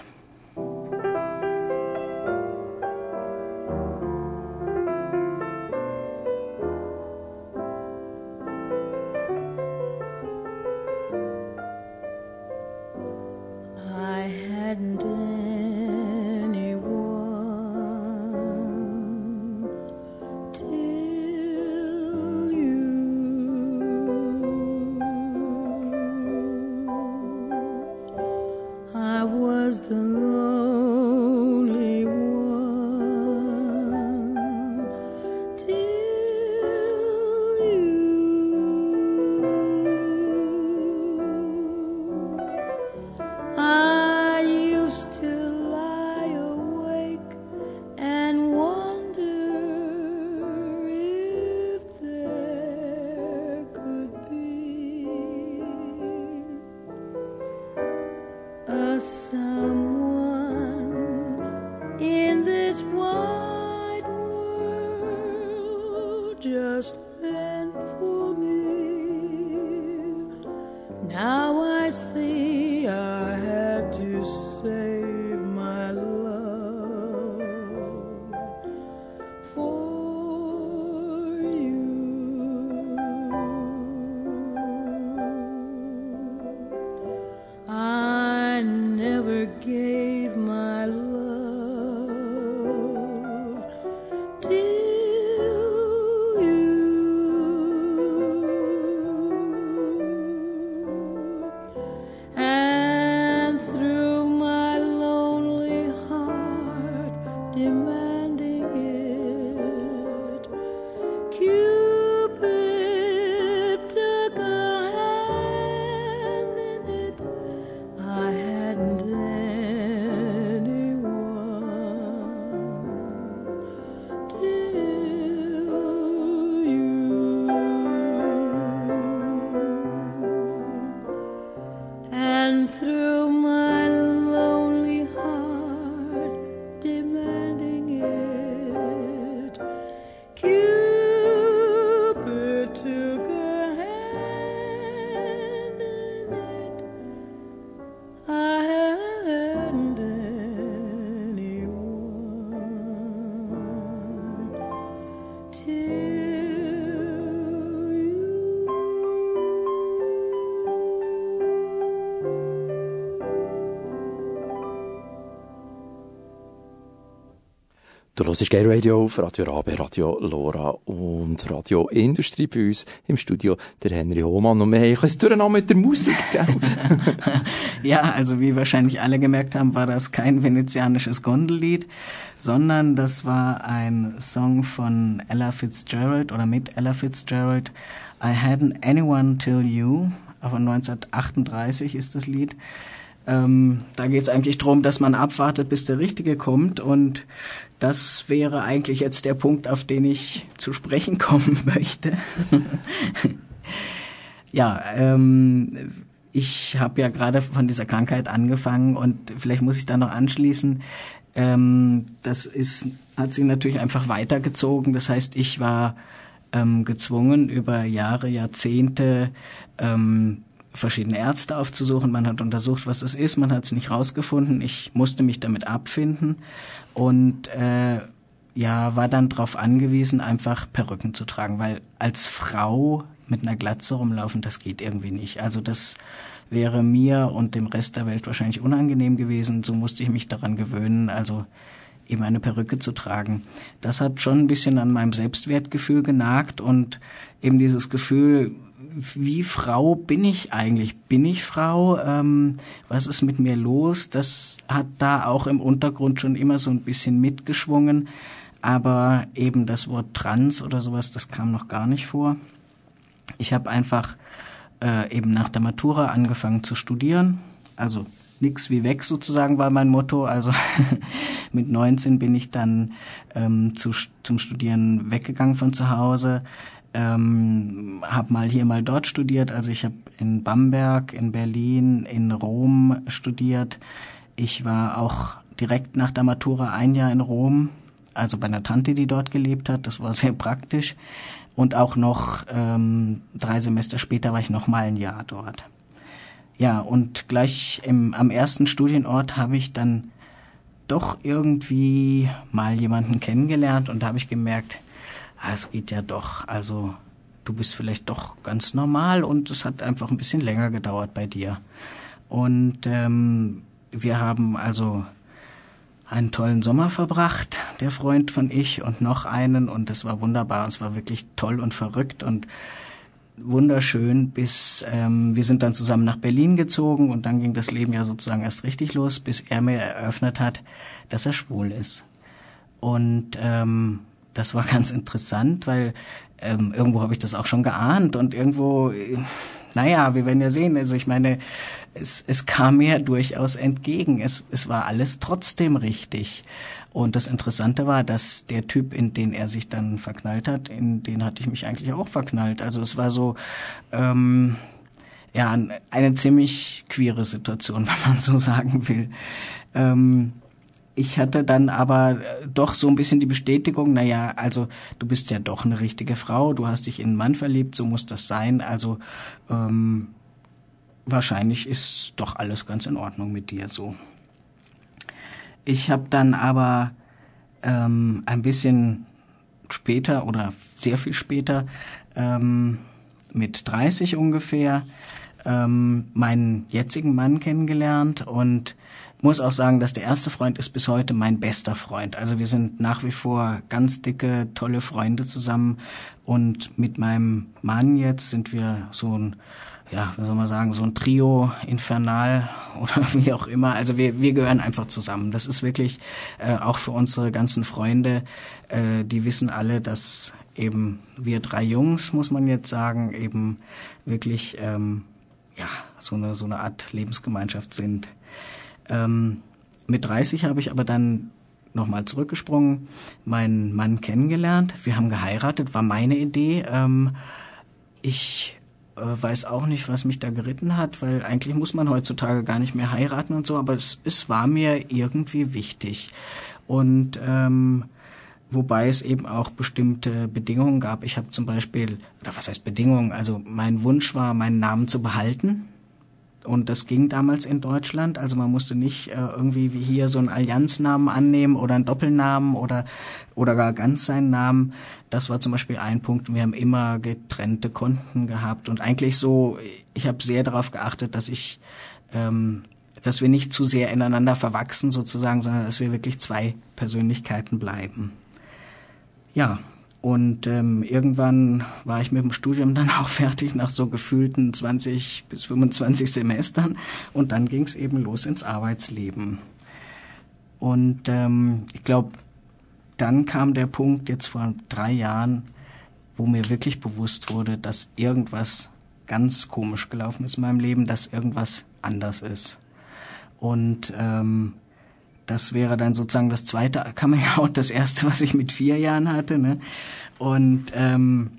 S2: Du hörst Gay Radio auf Radio Rabe, Radio Lora und Radio Industrie. Bei uns im Studio der Henry Hohmann. Und wir haben ein bisschen Durcheinander mit der Musik, gell?
S3: Ja, also wie wahrscheinlich alle gemerkt haben, war das kein venezianisches Gondellied, sondern das war ein Song von Ella Fitzgerald oder mit Ella Fitzgerald. I Hadn't Anyone Till You, von neunzehnhundertachtunddreißig ist das Lied. Ähm, da geht es eigentlich darum, dass man abwartet, bis der Richtige kommt, und das wäre eigentlich jetzt der Punkt, auf den ich zu sprechen kommen möchte. Ja, ähm, ich habe ja gerade von dieser Krankheit angefangen, und vielleicht muss ich da noch anschließen, ähm, das ist, hat sich natürlich einfach weitergezogen. Das heißt, ich war ähm, gezwungen, über Jahre, Jahrzehnte ähm, verschiedene Ärzte aufzusuchen. Man hat untersucht, was das ist. Man hat es nicht rausgefunden. Ich musste mich damit abfinden und äh, ja, war dann darauf angewiesen, einfach Perücken zu tragen, weil als Frau mit einer Glatze rumlaufen, das geht irgendwie nicht. Also das wäre mir und dem Rest der Welt wahrscheinlich unangenehm gewesen. So musste ich mich daran gewöhnen, also eben eine Perücke zu tragen. Das hat schon ein bisschen an meinem Selbstwertgefühl genagt, und eben dieses Gefühl, wie Frau bin ich eigentlich? Bin ich Frau? Ähm, was ist mit mir los? Das hat da auch im Untergrund schon immer so ein bisschen mitgeschwungen. Aber eben das Wort Trans oder sowas, das kam noch gar nicht vor. Ich habe einfach äh, eben nach der Matura angefangen zu studieren. Also nix wie weg sozusagen war mein Motto. Also mit neunzehn bin ich dann ähm, zu, zum Studieren weggegangen von zu Hause. Ähm, habe mal hier, mal dort studiert. Also ich habe in Bamberg, in Berlin, in Rom studiert. Ich war auch direkt nach der Matura ein Jahr in Rom, also bei einer Tante, die dort gelebt hat. Das war sehr praktisch. Und auch noch ähm, drei Semester später war ich noch mal ein Jahr dort. Ja, und gleich im, am ersten Studienort habe ich dann doch irgendwie mal jemanden kennengelernt, und da habe ich gemerkt, ah, es geht ja doch, also du bist vielleicht doch ganz normal, und es hat einfach ein bisschen länger gedauert bei dir. Und ähm, wir haben also einen tollen Sommer verbracht, der Freund von ich und noch einen, und es war wunderbar, es war wirklich toll und verrückt und wunderschön, bis ähm, wir sind dann zusammen nach Berlin gezogen, und dann ging das Leben ja sozusagen erst richtig los, bis er mir eröffnet hat, dass er schwul ist. Und ähm, das war ganz interessant, weil ähm, irgendwo habe ich das auch schon geahnt, und irgendwo, äh, naja, wir werden ja sehen, also ich meine, es, es kam mir durchaus entgegen, es, es war alles trotzdem richtig. Und das Interessante war, dass der Typ, in den er sich dann verknallt hat, in den hatte ich mich eigentlich auch verknallt. Also es war so, ähm, ja, eine ziemlich queere Situation, wenn man so sagen will. Ähm, Ich hatte dann aber doch so ein bisschen die Bestätigung, naja, also du bist ja doch eine richtige Frau, du hast dich in einen Mann verliebt, so muss das sein, also ähm, wahrscheinlich ist doch alles ganz in Ordnung mit dir so. Ich habe dann aber ähm, ein bisschen später oder sehr viel später, ähm, mit dreißig ungefähr, ähm, meinen jetzigen Mann kennengelernt, und muss auch sagen, dass der erste Freund ist bis heute mein bester Freund. Also wir sind nach wie vor ganz dicke, tolle Freunde zusammen, und mit meinem Mann jetzt sind wir so ein, ja, wie soll man sagen, so ein Trio infernal oder wie auch immer. Also wir, wir gehören einfach zusammen. Das ist wirklich äh, auch für unsere ganzen Freunde, äh, die wissen alle, dass eben wir drei Jungs, muss man jetzt sagen, eben wirklich ähm, ja so eine so eine Art Lebensgemeinschaft sind. Ähm, mit dreißig habe ich aber dann nochmal zurückgesprungen, meinen Mann kennengelernt. Wir haben geheiratet, war meine Idee. Ähm, ich äh, weiß auch nicht, was mich da geritten hat, weil eigentlich muss man heutzutage gar nicht mehr heiraten und so, aber es, es war mir irgendwie wichtig. Und ähm, wobei es eben auch bestimmte Bedingungen gab. Ich habe zum Beispiel, oder was heißt Bedingungen, also mein Wunsch war, meinen Namen zu behalten. Und das ging damals in Deutschland. Also man musste nicht äh, irgendwie wie hier so einen Allianznamen annehmen oder einen Doppelnamen oder oder gar ganz seinen Namen. Das war zum Beispiel ein Punkt. Wir haben immer getrennte Konten gehabt. Und eigentlich so, ich habe sehr darauf geachtet, dass ich ähm, dass wir nicht zu sehr ineinander verwachsen sozusagen, sondern dass wir wirklich zwei Persönlichkeiten bleiben. Ja, und ähm, irgendwann war ich mit dem Studium dann auch fertig, nach so gefühlten zwanzig bis fünfundzwanzig Semestern. Und dann ging es eben los ins Arbeitsleben. Und ähm, ich glaube, dann kam der Punkt, jetzt vor drei Jahren, wo mir wirklich bewusst wurde, dass irgendwas ganz komisch gelaufen ist in meinem Leben, dass irgendwas anders ist. Und ähm, das wäre dann sozusagen das zweite Coming Out, das erste, was ich mit vier Jahren hatte, ne? Und ähm,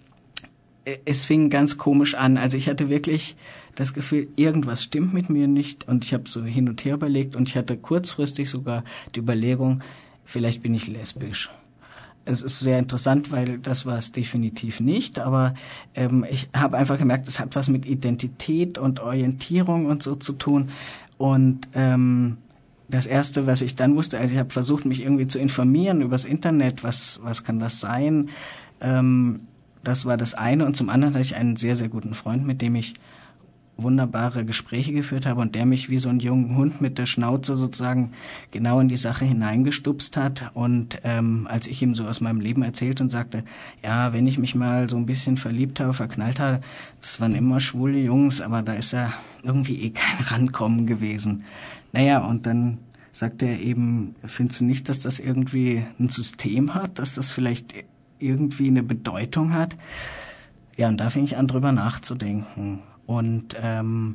S3: es fing ganz komisch an. Also ich hatte wirklich das Gefühl, irgendwas stimmt mit mir nicht. Und ich habe so hin und her überlegt und ich hatte kurzfristig sogar die Überlegung, vielleicht bin ich lesbisch. Es ist sehr interessant, weil das war es definitiv nicht. Aber ähm, ich habe einfach gemerkt, es hat was mit Identität und Orientierung und so zu tun. Und ähm, das Erste, was ich dann wusste, also ich habe versucht, mich irgendwie zu informieren übers Internet, was was kann das sein? Ähm, das war das eine. Und zum anderen hatte ich einen sehr, sehr guten Freund, mit dem ich wunderbare Gespräche geführt habe und der mich wie so einen jungen Hund mit der Schnauze sozusagen genau in die Sache hineingestupst hat. Und ähm, als ich ihm so aus meinem Leben erzählte und sagte, ja, wenn ich mich mal so ein bisschen verliebt habe, verknallt habe, das waren immer schwule Jungs, aber da ist ja irgendwie eh kein Rankommen gewesen. Naja, und dann sagt er eben, findest du nicht, dass das irgendwie ein System hat, dass das vielleicht irgendwie eine Bedeutung hat? Ja, und da fing ich an, drüber nachzudenken. Und ähm,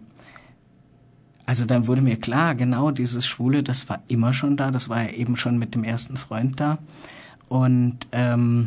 S3: also dann wurde mir klar, genau dieses Schwule, das war immer schon da, das war ja eben schon mit dem ersten Freund da. Und ähm,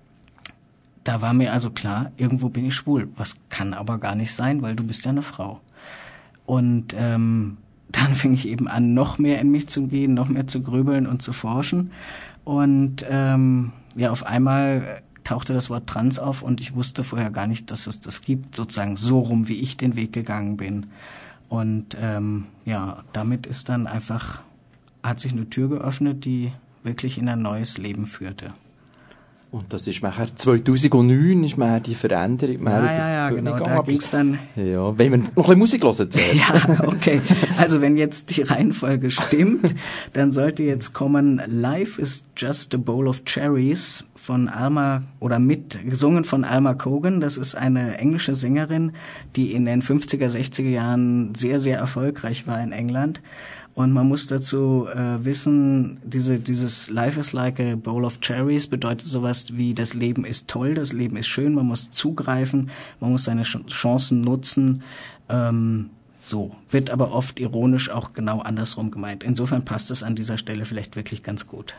S3: da war mir also klar, irgendwo bin ich schwul. Was kann aber gar nicht sein, weil du bist ja eine Frau. Und ähm, dann fing ich eben an, noch mehr in mich zu gehen, noch mehr zu grübeln und zu forschen. Und ähm, ja, auf einmal tauchte das Wort Trans auf und ich wusste vorher gar nicht, dass es das gibt, sozusagen so rum, wie ich den Weg gegangen bin. Und ähm, ja, damit ist dann einfach, hat sich eine Tür geöffnet, die wirklich in ein neues Leben führte.
S2: Und das ist nachher zweitausendneun, ist nachher die Veränderung.
S3: Ja, ja, ja, genau, da ging's dann...
S2: Ja, wenn wir noch ein bisschen Musik hören zuerst.
S3: Ja, okay. Also wenn jetzt die Reihenfolge stimmt, dann sollte jetzt kommen Life is Just a Bowl of Cherries von Alma, oder mit, gesungen von Alma Cogan. Das ist eine englische Sängerin, die in den fünfziger, sechziger Jahren sehr, sehr erfolgreich war in England. Und man muss dazu äh, wissen, diese, dieses Life is like a bowl of cherries bedeutet sowas wie, das Leben ist toll, das Leben ist schön, man muss zugreifen, man muss seine Ch- Chancen nutzen. Ähm, so, wird aber oft ironisch auch genau andersrum gemeint. Insofern passt es an dieser Stelle vielleicht wirklich ganz gut.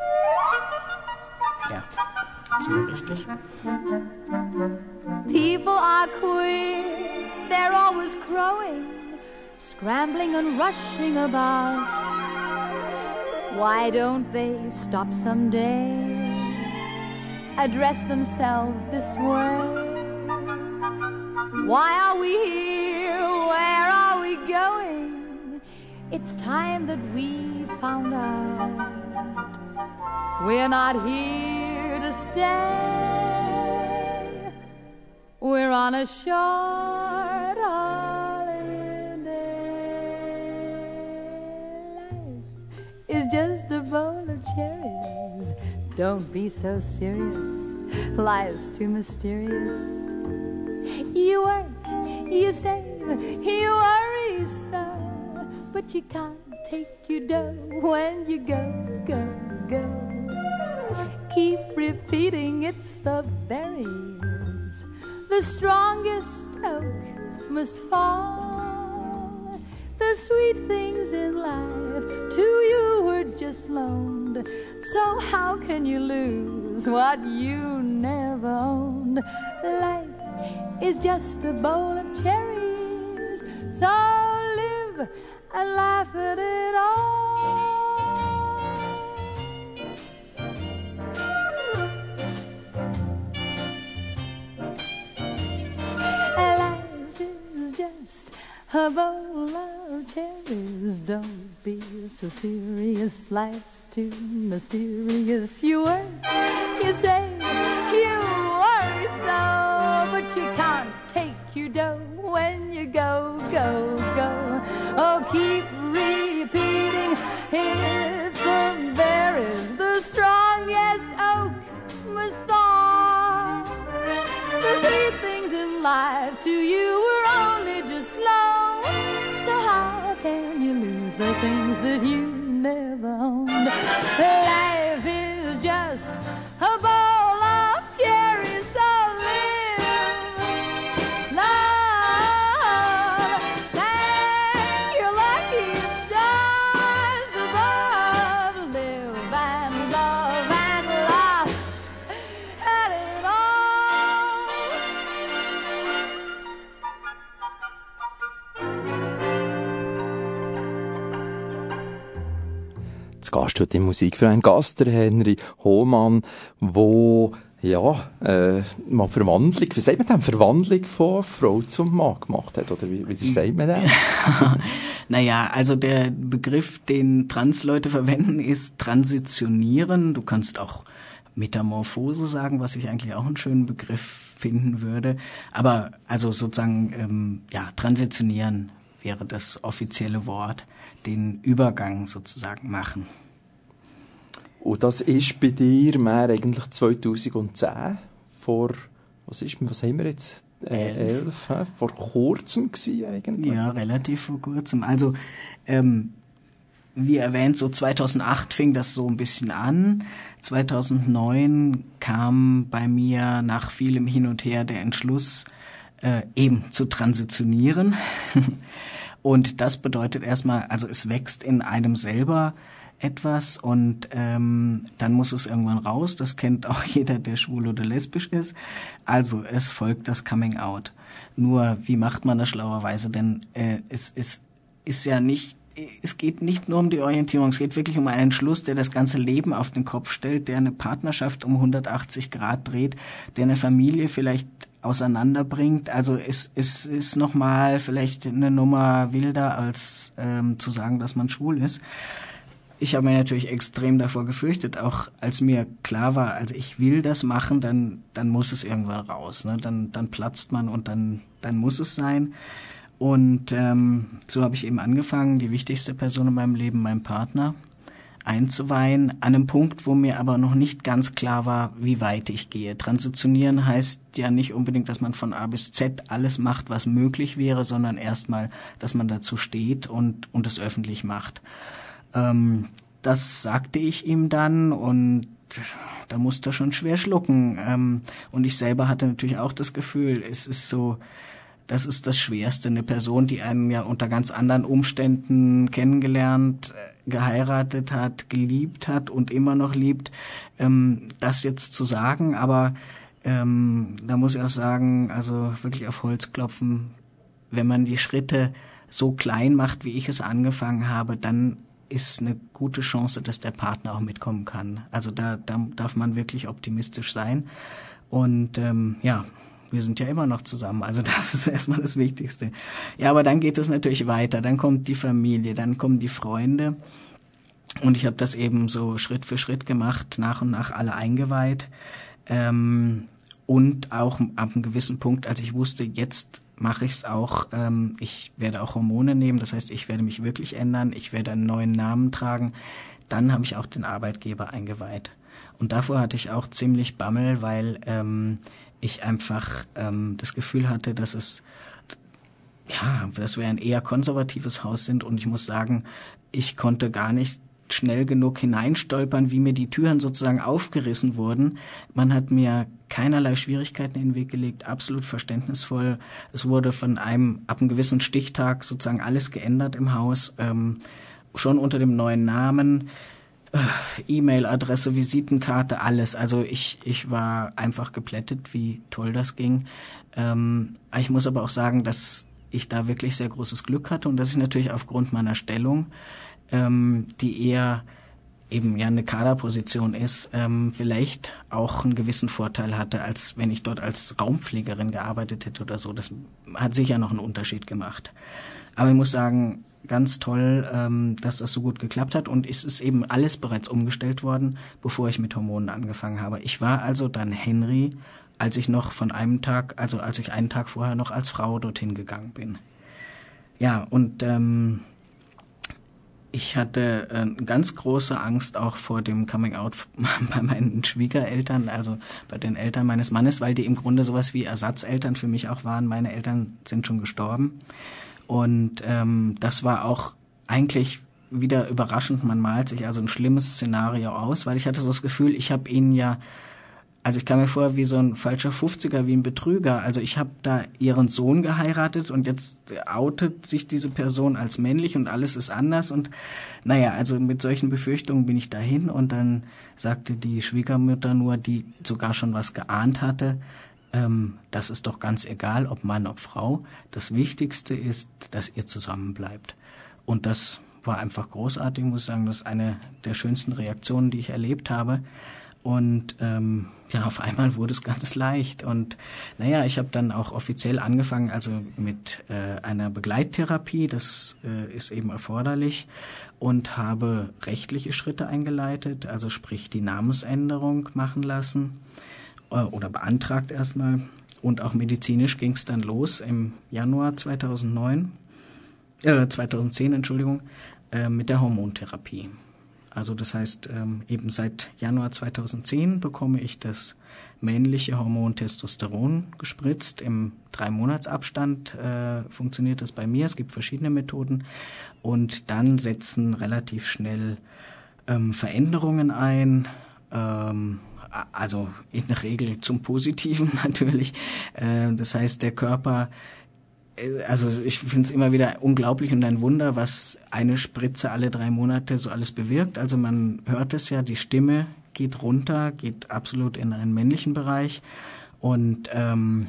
S3: Ja, so richtig.
S6: People are queer, they're always crowing, scrambling and rushing about. Why don't they stop someday, address themselves this way? Why are we here? Where are we going? It's time that we found out. We're not here to stay. We're on a short is just a bowl of cherries. Don't be so serious, life's too mysterious. You work, you save, you worry so, but you can't take your dough when you go, go, go. Keep repeating it's the berries, the strongest oak must fall. The sweet things in life to you were just loaned, so how can you lose what you never owned? Life is just a bowl of cherries, so live and laugh at it all. Life is just a bowl of cherries. Don't be so serious, life's too mysterious. You work, you save, you worry so, but you can't take your dough when you go, go, go. Oh, keep
S7: things that you never owned. Life is just a bowl of cherries, so live, love, thank your lucky stars above, live and love and laugh at it all.
S2: Zu Gast heute im Musikverein Gast, der Henry Hohlmann, wo ja, äh, mal Verwandlung, wie sagt man denn, Verwandlung von Frau zum Mann gemacht hat, oder wie, wie sagt man das?
S3: Naja, also der Begriff, den Transleute verwenden, ist transitionieren. Du kannst auch Metamorphose sagen, was ich eigentlich auch einen schönen Begriff finden würde. Aber also sozusagen, ähm, ja, transitionieren wäre das offizielle Wort, den Übergang sozusagen machen.
S2: Und das ist bei dir mehr eigentlich zweitausendzehn, vor, was ist, was haben wir jetzt? Äh, elf, äh, vor kurzem gewesen eigentlich?
S3: Ja, relativ vor kurzem. Also, ähm, wie erwähnt, so zweitausendacht fing das so ein bisschen an. zweitausendneun kam bei mir nach vielem Hin und Her der Entschluss, äh, eben zu transitionieren. Und das bedeutet erstmal, also es wächst in einem selber etwas und ähm, dann muss es irgendwann raus. Das kennt auch jeder, der schwul oder lesbisch ist. Also es folgt das Coming Out. Nur wie macht man das schlauerweise? Denn äh, es, es ist ja nicht, es geht nicht nur um die Orientierung, es geht wirklich um einen Entschluss, der das ganze Leben auf den Kopf stellt, der eine Partnerschaft um hundertachtzig Grad dreht, der eine Familie vielleicht auseinanderbringt. Also es, es ist nochmal vielleicht eine Nummer wilder, als ähm, zu sagen, dass man schwul ist. Ich habe mir natürlich extrem davor gefürchtet, auch als mir klar war, also ich will das machen, dann dann muss es irgendwann raus, ne? Dann dann platzt man und dann dann muss es sein. Und ähm, so habe ich eben angefangen, die wichtigste Person in meinem Leben, mein Partner, einzuweihen, an einem Punkt, wo mir aber noch nicht ganz klar war, wie weit ich gehe. Transitionieren heißt ja nicht unbedingt, dass man von A bis Z alles macht, was möglich wäre, sondern erstmal, dass man dazu steht und und es öffentlich macht. Ähm, das sagte ich ihm dann und da musste er schon schwer schlucken. Ähm, und ich selber hatte natürlich auch das Gefühl, es ist so, das ist das Schwerste, eine Person, die einen ja unter ganz anderen Umständen kennengelernt, geheiratet hat, geliebt hat und immer noch liebt, ähm, das jetzt zu sagen. Aber ähm, da muss ich auch sagen, also wirklich auf Holz klopfen, wenn man die Schritte so klein macht, wie ich es angefangen habe, dann ist eine gute Chance, dass der Partner auch mitkommen kann. Also da, da darf man wirklich optimistisch sein. Und ähm, ja, wir sind ja immer noch zusammen. Also das ist erstmal das Wichtigste. Ja, aber dann geht es natürlich weiter. Dann kommt die Familie, dann kommen die Freunde. Und ich habe das eben so Schritt für Schritt gemacht, nach und nach alle eingeweiht. Ähm, und auch ab einem gewissen Punkt, als ich wusste, jetzt mache ich es auch, ähm, ich werde auch Hormone nehmen, das heißt, ich werde mich wirklich ändern, ich werde einen neuen Namen tragen, dann habe ich auch den Arbeitgeber eingeweiht. Und davor hatte ich auch ziemlich Bammel, weil ähm, ich einfach ähm, das Gefühl hatte, dass es, ja, dass wir ein eher konservatives Haus sind und ich muss sagen, ich konnte gar nicht schnell genug hineinstolpern, wie mir die Türen sozusagen aufgerissen wurden. Man hat mir keinerlei Schwierigkeiten in den Weg gelegt, absolut verständnisvoll. Es wurde von einem, ab einem gewissen Stichtag sozusagen alles geändert im Haus, ähm, schon unter dem neuen Namen, äh, E-Mail-Adresse, Visitenkarte, alles. Also ich, ich war einfach geplättet, wie toll das ging. Ähm, ich muss aber auch sagen, dass ich da wirklich sehr großes Glück hatte und dass ich natürlich aufgrund meiner Stellung, ähm, die eher eben ja eine Kaderposition ist, ähm, vielleicht auch einen gewissen Vorteil hatte, als wenn ich dort als Raumpflegerin gearbeitet hätte oder so. Das hat sicher noch einen Unterschied gemacht. Aber ich muss sagen, ganz toll, ähm, dass das so gut geklappt hat und es ist eben alles bereits umgestellt worden, bevor ich mit Hormonen angefangen habe. Ich war also dann Henry, als ich noch von einem Tag, also als ich einen Tag vorher noch als Frau dorthin gegangen bin. Ja, und ähm, ich hatte äh, ganz große Angst auch vor dem Coming Out bei meinen Schwiegereltern, also bei den Eltern meines Mannes, weil die im Grunde sowas wie Ersatzeltern für mich auch waren. Meine Eltern sind schon gestorben. Und ähm, das war auch eigentlich wieder überraschend, man malt sich also ein schlimmes Szenario aus, weil ich hatte so das Gefühl, ich habe ihn ja, also ich kam mir vor wie so ein falscher Fünfziger, wie ein Betrüger. Also ich habe da ihren Sohn geheiratet und jetzt outet sich diese Person als männlich und alles ist anders. Und naja, also mit solchen Befürchtungen bin ich dahin und dann sagte die Schwiegermutter nur, die sogar schon was geahnt hatte, ähm, das ist doch ganz egal, ob Mann, ob Frau. Das Wichtigste ist, dass ihr zusammenbleibt. Und das war einfach großartig, muss ich sagen. Das ist eine der schönsten Reaktionen, die ich erlebt habe. Und ähm, ja, auf einmal wurde es ganz leicht. Und naja, ich habe dann auch offiziell angefangen, also mit äh, einer Begleittherapie, das äh, ist eben erforderlich, und habe rechtliche Schritte eingeleitet, also sprich die Namensänderung machen lassen äh, oder beantragt erstmal. Und auch medizinisch ging es dann los im Januar zweitausendneun, äh, zweitausendzehn, Entschuldigung, äh, mit der Hormontherapie. Also das heißt, ähm, eben seit Januar zweitausendzehn bekomme ich das männliche Hormon Testosteron gespritzt. Im Drei-Monats-Abstand äh, funktioniert das bei mir. Es gibt verschiedene Methoden. Und dann setzen relativ schnell ähm, Veränderungen ein, ähm, also in der Regel zum Positiven natürlich. Äh, das heißt, der Körper... Also ich finde es immer wieder unglaublich und ein Wunder, was eine Spritze alle drei Monate so alles bewirkt. Also man hört es ja, die Stimme geht runter, geht absolut in einen männlichen Bereich und ähm,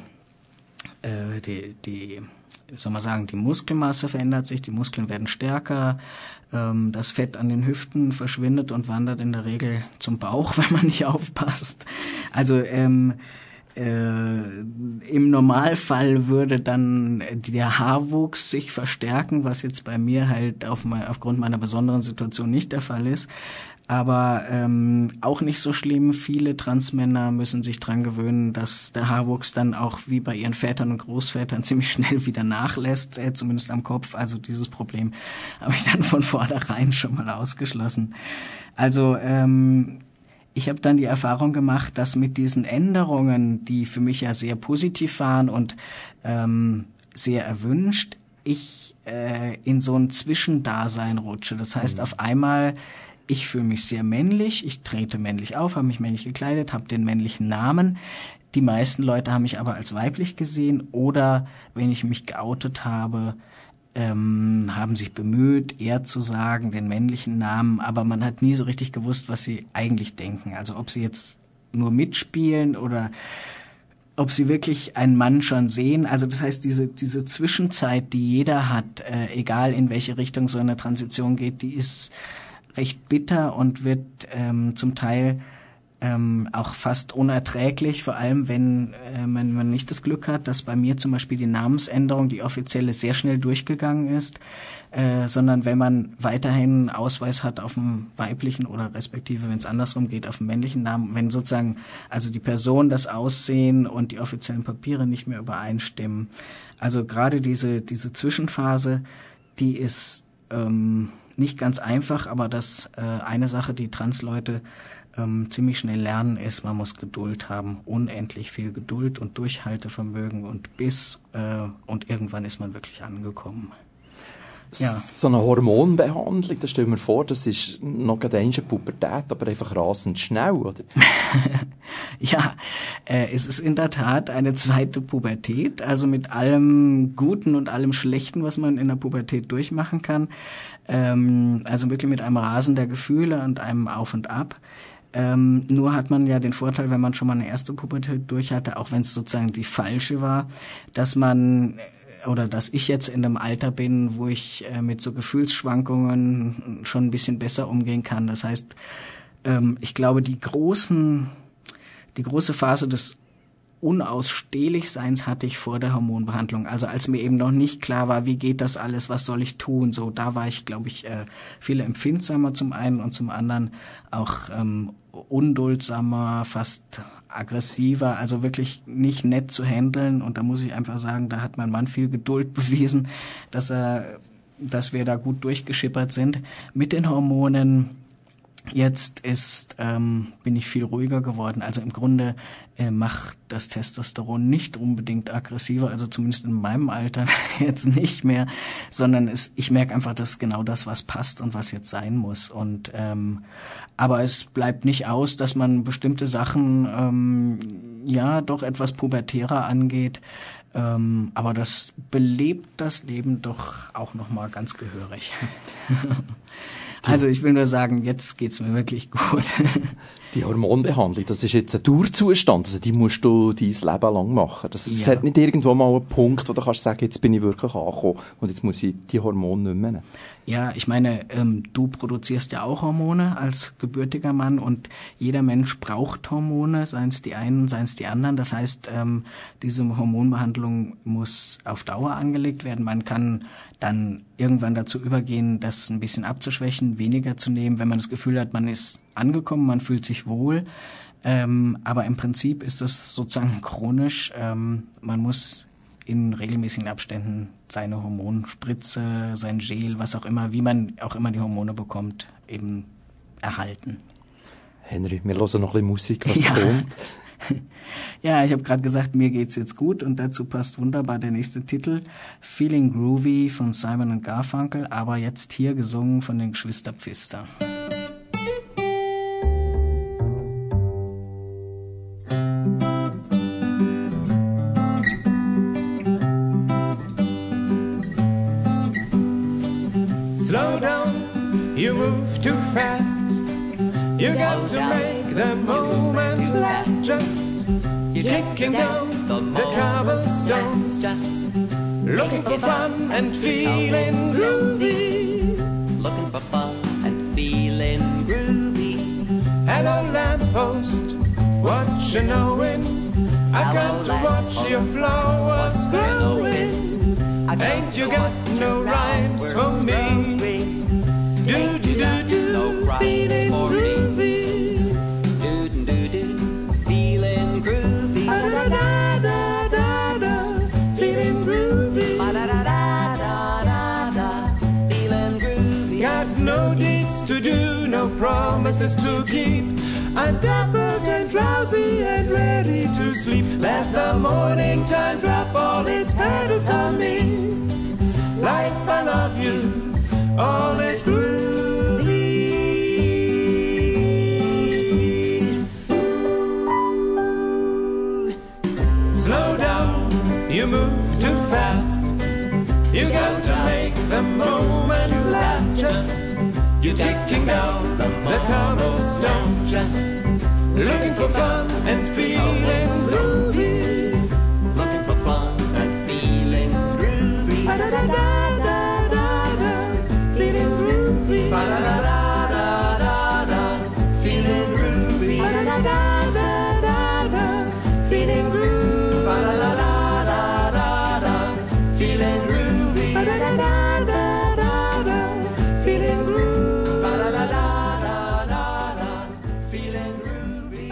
S3: äh, die, die, wie soll man sagen, die Muskelmasse verändert sich, die Muskeln werden stärker, ähm, das Fett an den Hüften verschwindet und wandert in der Regel zum Bauch, wenn man nicht aufpasst. Also ähm, Äh, im Normalfall würde dann der Haarwuchs sich verstärken, was jetzt bei mir halt auf mein, aufgrund meiner besonderen Situation nicht der Fall ist. Aber ähm, auch nicht so schlimm. Viele Transmänner müssen sich dran gewöhnen, dass der Haarwuchs dann auch wie bei ihren Vätern und Großvätern ziemlich schnell wieder nachlässt, äh, zumindest am Kopf. Also dieses Problem habe ich dann von vornherein schon mal ausgeschlossen. Also ähm, ich habe dann die Erfahrung gemacht, dass mit diesen Änderungen, die für mich ja sehr positiv waren und ähm, sehr erwünscht, ich äh, in so ein Zwischendasein rutsche. Das heißt, mhm. auf einmal, ich fühle mich sehr männlich, ich trete männlich auf, habe mich männlich gekleidet, habe den männlichen Namen. Die meisten Leute haben mich aber als weiblich gesehen oder, wenn ich mich geoutet habe, Ähm, haben sich bemüht, eher zu sagen, den männlichen Namen, aber man hat nie so richtig gewusst, was sie eigentlich denken. Also ob sie jetzt nur mitspielen oder ob sie wirklich einen Mann schon sehen. Also das heißt, diese diese Zwischenzeit, die jeder hat, äh, egal in welche Richtung so eine Transition geht, die ist recht bitter und wird ähm, zum Teil Ähm, auch fast unerträglich, vor allem wenn äh, man, man nicht das Glück hat, dass bei mir zum Beispiel die Namensänderung, die offizielle, sehr schnell durchgegangen ist, äh, sondern wenn man weiterhin einen Ausweis hat auf dem weiblichen oder respektive, wenn es andersrum geht, auf dem männlichen Namen, wenn sozusagen also die Person, das Aussehen und die offiziellen Papiere nicht mehr übereinstimmen. Also gerade diese diese Zwischenphase, die ist ähm, nicht ganz einfach, aber das äh, eine Sache, die Transleute ähm, ziemlich schnell lernen, ist, man muss Geduld haben, unendlich viel Geduld und Durchhaltevermögen und Biss äh, und irgendwann ist man wirklich angekommen. Ja.
S2: So eine Hormonbehandlung, das stell mir vor, das ist noch gerade eine Pubertät, aber einfach rasend schnell, oder?
S3: Ja, äh, es ist in der Tat eine zweite Pubertät, also mit allem Guten und allem Schlechten, was man in der Pubertät durchmachen kann. Ähm, also wirklich mit einem Rasen der Gefühle und einem Auf und Ab. Ähm, nur hat man ja den Vorteil, wenn man schon mal eine erste Pubertät durch hatte, auch wenn es sozusagen die falsche war, dass man oder dass ich jetzt in einem Alter bin, wo ich äh, mit so Gefühlsschwankungen schon ein bisschen besser umgehen kann. Das heißt, ähm, ich glaube, die großen, die große Phase des Unausstehlichseins hatte ich vor der Hormonbehandlung. Also als mir eben noch nicht klar war, wie geht das alles, was soll ich tun, so da war ich, glaube ich, äh, viel empfindsamer zum einen und zum anderen auch ähm, unduldsamer, fast aggressiver, also wirklich nicht nett zu handeln. Und da muss ich einfach sagen, da hat mein Mann viel Geduld bewiesen, dass er, dass wir da gut durchgeschippert sind mit den Hormonen. Jetzt ist, ähm, bin ich viel ruhiger geworden. Also im Grunde äh, macht das Testosteron nicht unbedingt aggressiver, also zumindest in meinem Alter jetzt nicht mehr, sondern es, ich merke einfach, das ist genau das, was passt und was jetzt sein muss. Und ähm, aber es bleibt nicht aus, dass man bestimmte Sachen ähm, ja doch etwas pubertärer angeht. Ähm, aber das belebt das Leben doch auch nochmal ganz gehörig. Also ich will nur sagen, jetzt geht's mir wirklich gut.
S2: Die Hormonbehandlung, das ist jetzt ein Dauerzustand, also die musst du dein Leben lang machen. Das, das
S3: Ja.
S2: hat nicht irgendwo mal einen Punkt, wo du kannst sagen, jetzt bin ich wirklich angekommen und jetzt muss ich die Hormone nicht mehr nehmen.
S3: Ja, ich meine, ähm, du produzierst ja auch Hormone als gebürtiger Mann und jeder Mensch braucht Hormone, seien es die einen, seien es die anderen. Das heißt, ähm, diese Hormonbehandlung muss auf Dauer angelegt werden. Man kann dann irgendwann dazu übergehen, das ein bisschen abzuschwächen, weniger zu nehmen, wenn man das Gefühl hat, man ist angekommen, man fühlt sich wohl. Ähm, aber im Prinzip ist das sozusagen chronisch. Ähm, man muss in regelmäßigen Abständen seine Hormonspritze, sein Gel, was auch immer, wie man auch immer die Hormone bekommt, eben erhalten.
S2: Henry, wir hören noch ein bisschen Musik, was
S3: Ja.
S2: kommt.
S3: Ja, ich habe gerade gesagt, mir geht's jetzt gut und dazu passt wunderbar der nächste Titel, Feeling Groovy von Simon und Garfunkel, aber jetzt hier gesungen von den Geschwister Pfister.
S8: Slow down, you move too fast. You got to make the moment last. Just kicking down the cobblestones, looking for fun and feeling groovy.
S9: Looking for fun and feeling groovy.
S8: Hello lamppost, what you knowin'? I've got to watch your flowers growing. Ain't you got no rhymes for me? Do do do do,
S9: No rhymes
S8: feeling
S9: for me.
S8: groovy.
S9: Do do do, feeling groovy.
S8: Da da da da da da, feeling groovy.
S9: Ba da da da da da da, feeling groovy.
S8: Got no deeds to do, no promises to keep. I'm dappled and drowsy and ready to sleep. Let the morning time drop all its petals on me. Life, I love you, all is groovy. Slow down, you move too fast. You got to make the moment last. Just you kicking down the cobblestones, looking for fun and feeling groovy.
S9: Looking for fun and feeling groovy.
S8: Da da da da da da, feeling groovy.
S9: Ba da da da da da da, feeling groovy.
S8: Da da da da da da, feeling groovy.
S9: Ba da da da da da da, feeling groovy.
S8: Da da da da da da da, feeling groovy.
S9: Ba da da da da da da, feeling groovy.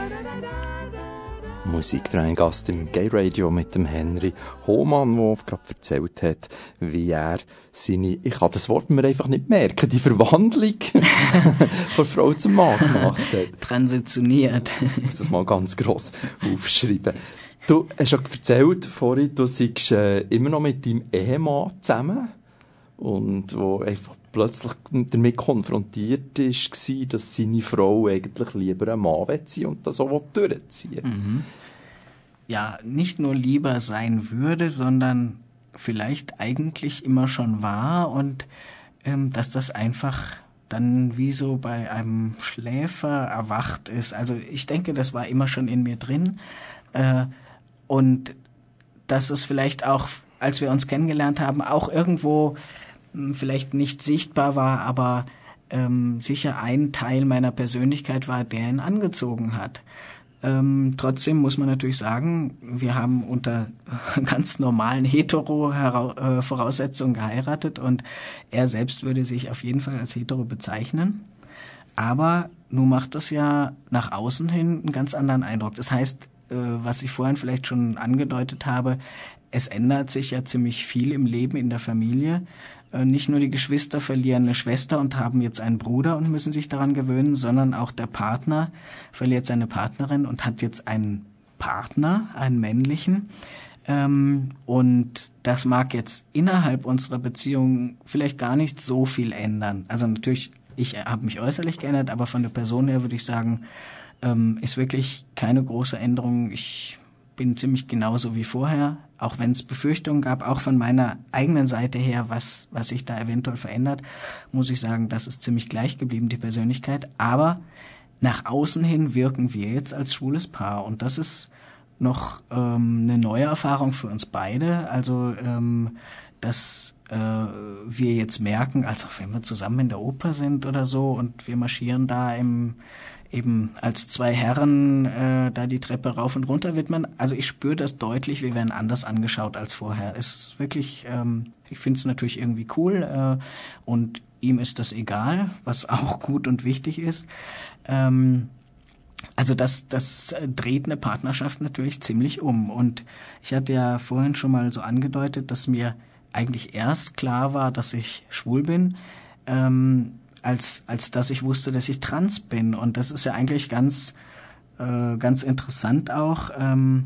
S2: Musik für einen Gast im Gay Radio mit dem Henry Hohmann, der gerade erzählt hat, wie er seine, ich kann das Wort mir einfach nicht merken, die Verwandlung von Frau zum Mann gemacht hat.
S3: Transitioniert.
S2: Ich muss das mal ganz gross aufschreiben. Du hast ja erzählt vorhin, du seist äh, immer noch mit deinem Ehemann zusammen und wo einfach plötzlich damit konfrontiert war, dass seine Frau eigentlich lieber ein Mann sein und das auch durchziehen will.
S3: Mhm. Ja, nicht nur lieber sein würde, sondern vielleicht eigentlich immer schon war und ähm, dass das einfach dann wie so bei einem Schläfer erwacht ist. Also ich denke, das war immer schon in mir drin äh, und dass es vielleicht auch, als wir uns kennengelernt haben, auch irgendwo mh, vielleicht nicht sichtbar war, aber ähm, sicher ein Teil meiner Persönlichkeit war, der ihn angezogen hat. Ähm, trotzdem muss man natürlich sagen, wir haben unter ganz normalen Hetero-Voraussetzungen geheiratet und er selbst würde sich auf jeden Fall als hetero bezeichnen. Aber nun macht das ja nach außen hin einen ganz anderen Eindruck. Das heißt, äh, was ich vorhin vielleicht schon angedeutet habe, es ändert sich ja ziemlich viel im Leben, in der Familie. Äh, nicht nur die Geschwister verlieren eine Schwester und haben jetzt einen Bruder und müssen sich daran gewöhnen, sondern auch der Partner verliert seine Partnerin und hat jetzt einen Partner, einen männlichen. Ähm, und das mag jetzt innerhalb unserer Beziehung vielleicht gar nicht so viel ändern. Also natürlich, ich habe mich äußerlich geändert, aber von der Person her würde ich sagen, ähm, ist wirklich keine große Änderung. Ich bin ziemlich genauso wie vorher, auch wenn es Befürchtungen gab, auch von meiner eigenen Seite her, was was sich da eventuell verändert, muss ich sagen, das ist ziemlich gleich geblieben, die Persönlichkeit. Aber nach außen hin wirken wir jetzt als schwules Paar und das ist noch ähm, eine neue Erfahrung für uns beide. Also ähm, dass äh, wir jetzt merken, also wenn wir zusammen in der Oper sind oder so und wir marschieren da im eben als zwei Herren äh, da die Treppe rauf und runter wird man, also ich spüre das deutlich, wir werden anders angeschaut als vorher. Ist wirklich, ähm, ich finde es natürlich irgendwie cool äh, und ihm ist das egal, was auch gut und wichtig ist. Ähm, also das, das dreht eine Partnerschaft natürlich ziemlich um. Und ich hatte ja vorhin schon mal so angedeutet, dass mir eigentlich erst klar war, dass ich schwul bin, ähm, als als dass ich wusste, dass ich trans bin. Und das ist ja eigentlich ganz äh, ganz interessant auch, ähm,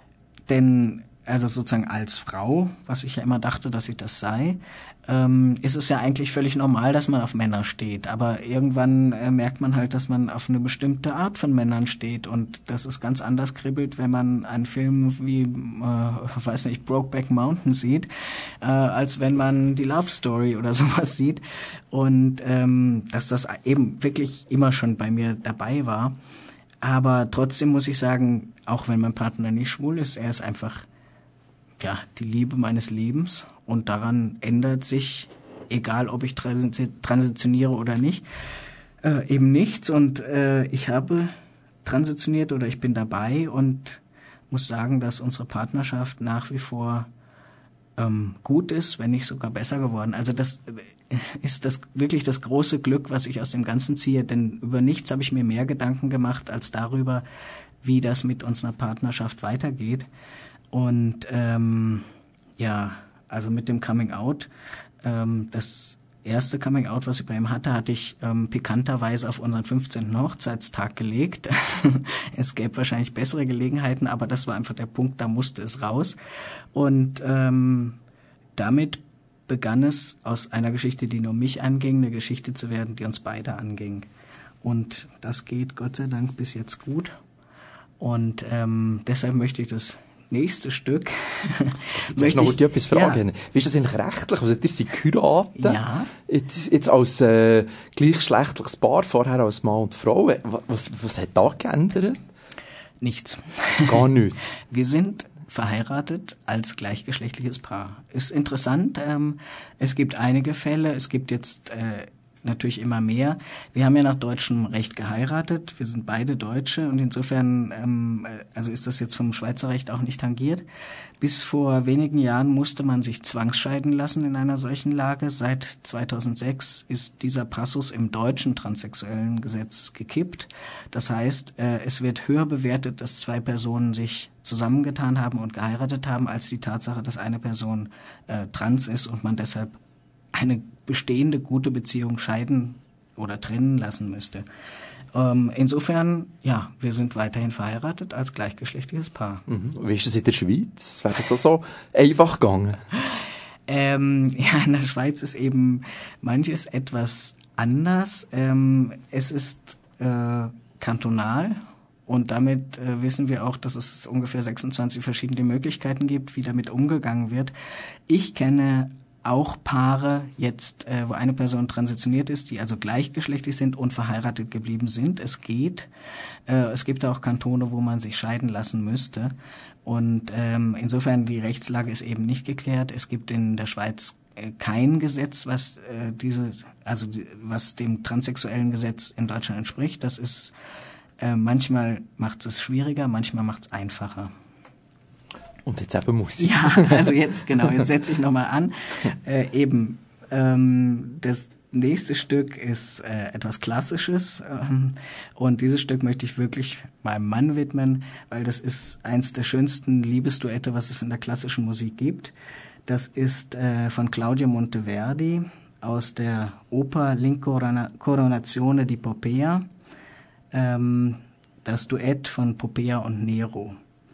S3: denn also sozusagen als Frau, was ich ja immer dachte, dass ich das sei, ähm, ist es ja eigentlich völlig normal, dass man auf Männer steht. Aber irgendwann äh, merkt man halt, dass man auf eine bestimmte Art von Männern steht und dass es ganz anders kribbelt, wenn man einen Film wie, äh, weiß nicht, Brokeback Mountain sieht, äh, als wenn man die Love Story oder sowas sieht. Und ähm, dass das eben wirklich immer schon bei mir dabei war. Aber trotzdem muss ich sagen, auch wenn mein Partner nicht schwul ist, er ist einfach ja, die Liebe meines Lebens und daran ändert sich, egal ob ich transitioniere oder nicht, äh, eben nichts und äh, ich habe transitioniert oder ich bin dabei und muss sagen, dass unsere Partnerschaft nach wie vor ähm, gut ist, wenn nicht sogar besser geworden. Also das ist das wirklich das große Glück, was ich aus dem Ganzen ziehe, denn über nichts habe ich mir mehr Gedanken gemacht als darüber, wie das mit unserer Partnerschaft weitergeht. Und ähm, ja, also mit dem Coming Out, ähm, das erste Coming Out, was ich bei ihm hatte, hatte ich ähm, pikanterweise auf unseren fünfzehnten Hochzeitstag gelegt. Es gäbe wahrscheinlich bessere Gelegenheiten, aber das war einfach der Punkt, da musste es raus. Und ähm, damit begann es, aus einer Geschichte, die nur mich anging, eine Geschichte zu werden, die uns beide anging. Und das geht Gott sei Dank bis jetzt gut. Und ähm, deshalb möchte ich das nächste Stück.
S2: Jetzt möchte ich noch etwas fragen. Ja. Wie ist das eigentlich rechtlich? Also, ihr seid geheiratet.
S3: Ja.
S2: Jetzt, jetzt als äh, gleichgeschlechtliches Paar, vorher als Mann und Frau. Was, was hat da geändert?
S3: Nichts.
S2: Gar nichts.
S3: Wir sind verheiratet als gleichgeschlechtliches Paar. Ist interessant. Ähm, es gibt einige Fälle. Es gibt jetzt äh, natürlich immer mehr. Wir haben ja nach deutschem Recht geheiratet. Wir sind beide Deutsche und insofern ähm, also ist das jetzt vom Schweizer Recht auch nicht tangiert. Bis vor wenigen Jahren musste man sich zwangsscheiden lassen in einer solchen Lage. Seit zweitausendsechs ist dieser Passus im deutschen transsexuellen Gesetz gekippt. Das heißt, äh, es wird höher bewertet, dass zwei Personen sich zusammengetan haben und geheiratet haben, als die Tatsache, dass eine Person äh, trans ist und man deshalb eine bestehende gute Beziehung scheiden oder trennen lassen müsste. Ähm, insofern, ja, wir sind weiterhin verheiratet als gleichgeschlechtliches Paar.
S2: Mhm. Wie ist das in der Schweiz? Wäre das auch so einfach gegangen?
S3: Ähm, ja, in der Schweiz ist eben manches etwas anders. Ähm, es ist äh, kantonal. Und damit äh, wissen wir auch, dass es ungefähr sechsundzwanzig verschiedene Möglichkeiten gibt, wie damit umgegangen wird. Ich kenne auch Paare jetzt, äh, wo eine Person transitioniert ist, die also gleichgeschlechtlich sind und verheiratet geblieben sind. Es geht. Äh, es gibt auch Kantone, wo man sich scheiden lassen müsste. Und ähm, insofern die Rechtslage ist eben nicht geklärt. Es gibt in der Schweiz äh, kein Gesetz, was äh, diese, also die, was dem transsexuellen Gesetz in Deutschland entspricht. Das ist äh, manchmal macht es schwieriger, manchmal macht es einfacher.
S2: Und jetzt eben Musik.
S3: Ja, also jetzt, genau, jetzt setze ich nochmal an. Äh, eben, ähm, das, nächste Stück ist äh, etwas Klassisches ähm, und dieses Stück möchte ich wirklich meinem Mann widmen, weil das ist eins der schönsten Liebesduette, was es in der klassischen Musik gibt. Das ist äh, von Claudio Monteverdi aus der Oper L'Incoronazione di Poppea, ähm, das Duett von Poppea und Nero.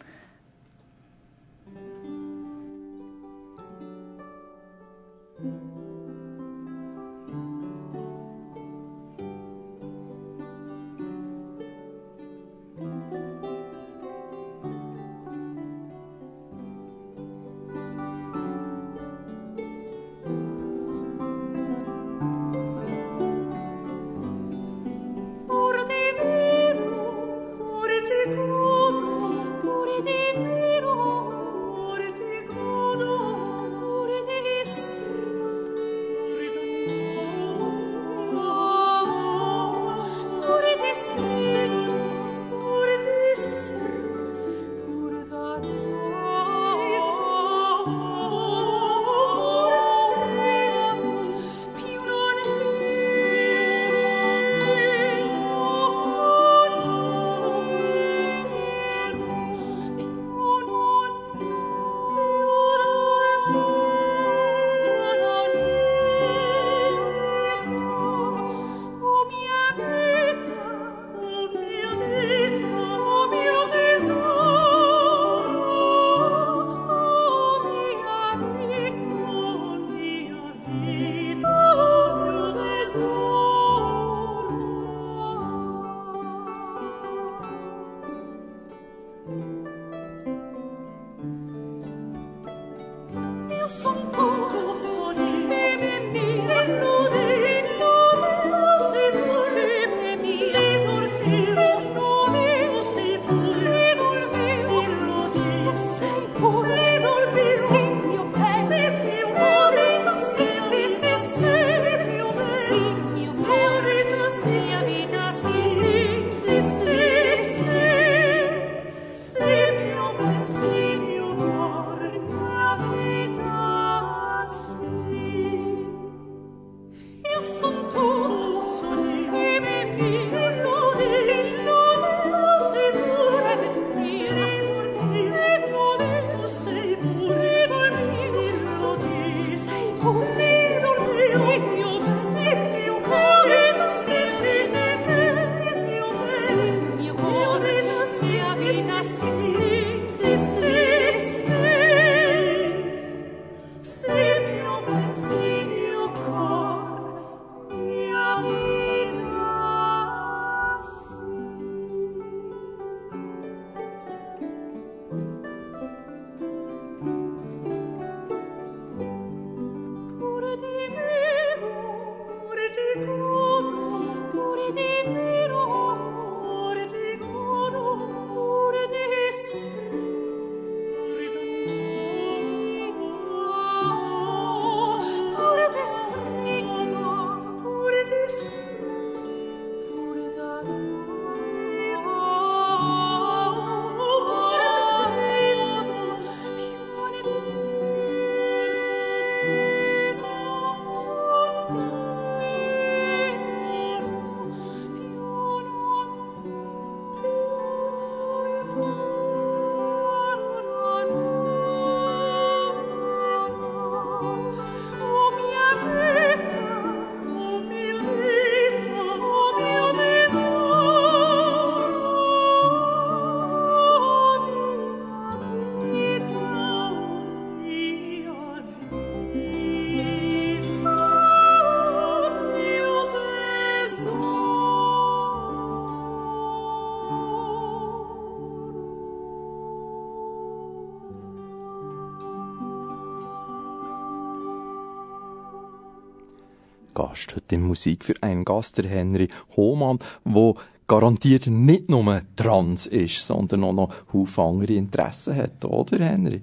S2: Gast heute in Musik für einen Gast, der Henry Hohmann, wo garantiert nicht nur trans ist, sondern auch noch Haufen andere Interessen hat, oder Henry?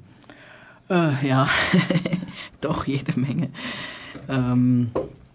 S3: Äh, ja, doch jede Menge. Ähm,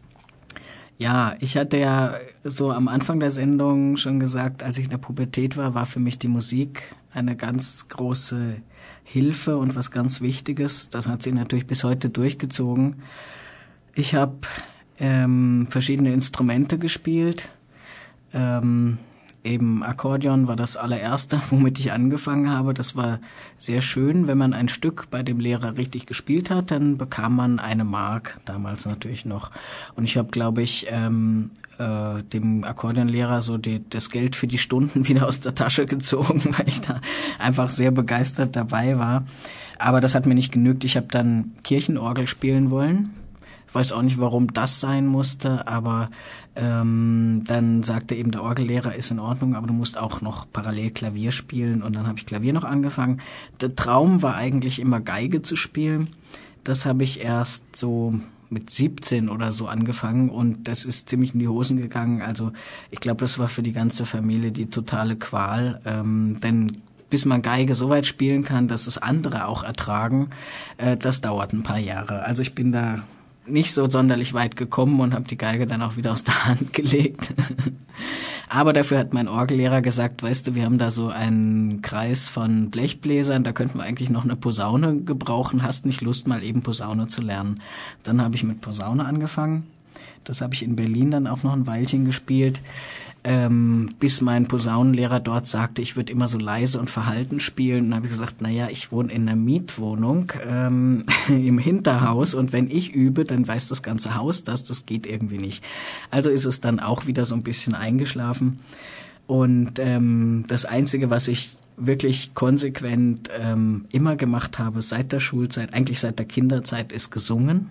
S3: ja, ich hatte ja so am Anfang der Sendung schon gesagt, als ich in der Pubertät war, war für mich die Musik eine ganz große Hilfe und was ganz Wichtiges. Das hat sich natürlich bis heute durchgezogen. Ich habe ähm, verschiedene Instrumente gespielt. Ähm, eben Akkordeon war das allererste, womit ich angefangen habe. Das war sehr schön. Wenn man ein Stück bei dem Lehrer richtig gespielt hat, dann bekam man eine Mark, damals natürlich noch. Und ich habe, glaube ich, ähm, äh, dem Akkordeonlehrer so die, das Geld für die Stunden wieder aus der Tasche gezogen, weil ich da einfach sehr begeistert dabei war. Aber das hat mir nicht genügt. Ich habe dann Kirchenorgel spielen wollen. Ich weiß auch nicht, warum das sein musste, aber ähm, dann sagte eben der Orgellehrer, ist in Ordnung, aber du musst auch noch parallel Klavier spielen. Und dann habe ich Klavier noch angefangen. Der Traum war eigentlich immer Geige zu spielen. Das habe ich erst so mit siebzehn oder so angefangen und das ist ziemlich in die Hosen gegangen. Also ich glaube, das war für die ganze Familie die totale Qual, ähm, denn bis man Geige so weit spielen kann, dass es andere auch ertragen, äh, das dauert ein paar Jahre. Also ich bin da nicht so sonderlich weit gekommen und habe die Geige dann auch wieder aus der Hand gelegt. Aber dafür hat mein Orgellehrer gesagt, weißt du, wir haben da so einen Kreis von Blechbläsern, da könnten wir eigentlich noch eine Posaune gebrauchen. Hast nicht Lust, mal eben Posaune zu lernen? Dann habe ich mit Posaune angefangen. Das habe ich in Berlin dann auch noch ein Weilchen gespielt, ähm, bis mein Posaunenlehrer dort sagte, ich würde immer so leise und verhalten spielen. Und dann habe ich gesagt, naja, ich wohne in einer Mietwohnung ähm, im Hinterhaus und wenn ich übe, dann weiß das ganze Haus das, das geht irgendwie nicht. Also ist es dann auch wieder so ein bisschen eingeschlafen. Und ähm, das Einzige, was ich wirklich konsequent ähm, immer gemacht habe, seit der Schulzeit, eigentlich seit der Kinderzeit, ist gesungen.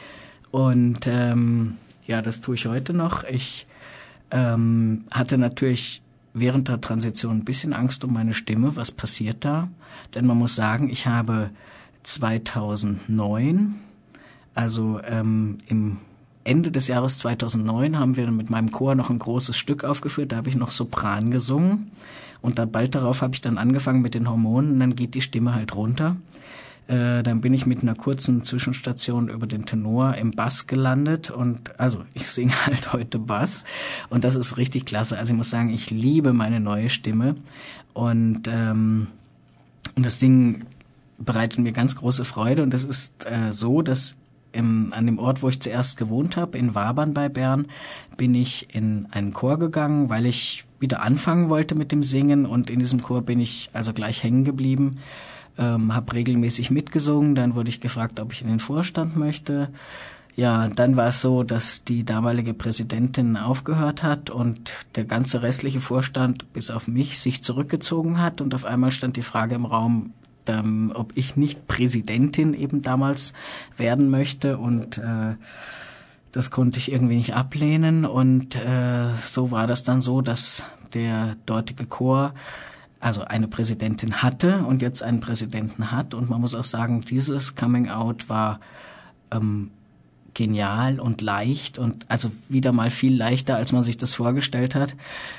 S3: Und ähm, ja, das tue ich heute noch. Ich ähm, hatte natürlich während der Transition ein bisschen Angst um meine Stimme. Was passiert da? Denn man muss sagen, ich habe zweitausendneun, also ähm, im Ende des Jahres zweitausendneun, haben wir mit meinem Chor noch ein großes Stück aufgeführt. Da habe ich noch Sopran gesungen. Und dann bald darauf habe ich dann angefangen mit den Hormonen. Und dann geht die Stimme halt runter. Äh, dann bin ich mit einer kurzen Zwischenstation über den Tenor im Bass gelandet und also ich singe halt heute Bass und das ist richtig klasse. Also ich muss sagen, ich liebe meine neue Stimme und ähm, und das Singen bereitet mir ganz große Freude und das ist äh, so, dass im, an dem Ort, wo ich zuerst gewohnt habe, in Wabern bei Bern, bin ich in einen Chor gegangen, weil ich wieder anfangen wollte mit dem Singen und in diesem Chor bin ich also gleich hängen geblieben. Ähm, habe regelmäßig mitgesungen, dann wurde ich gefragt, ob ich in den Vorstand möchte. Ja, dann war es so, dass die damalige Präsidentin aufgehört hat und der ganze restliche Vorstand, bis auf mich, sich zurückgezogen hat und auf einmal stand die Frage im Raum, ähm, ob ich nicht Präsidentin eben damals werden möchte und äh, das konnte ich irgendwie nicht ablehnen und äh, so war das dann so, dass der dortige Chor also eine Präsidentin hatte und jetzt einen Präsidenten hat. Und man muss auch sagen, dieses Coming-out war ähm, genial und leicht und also wieder mal viel leichter, als man sich das vorgestellt hat.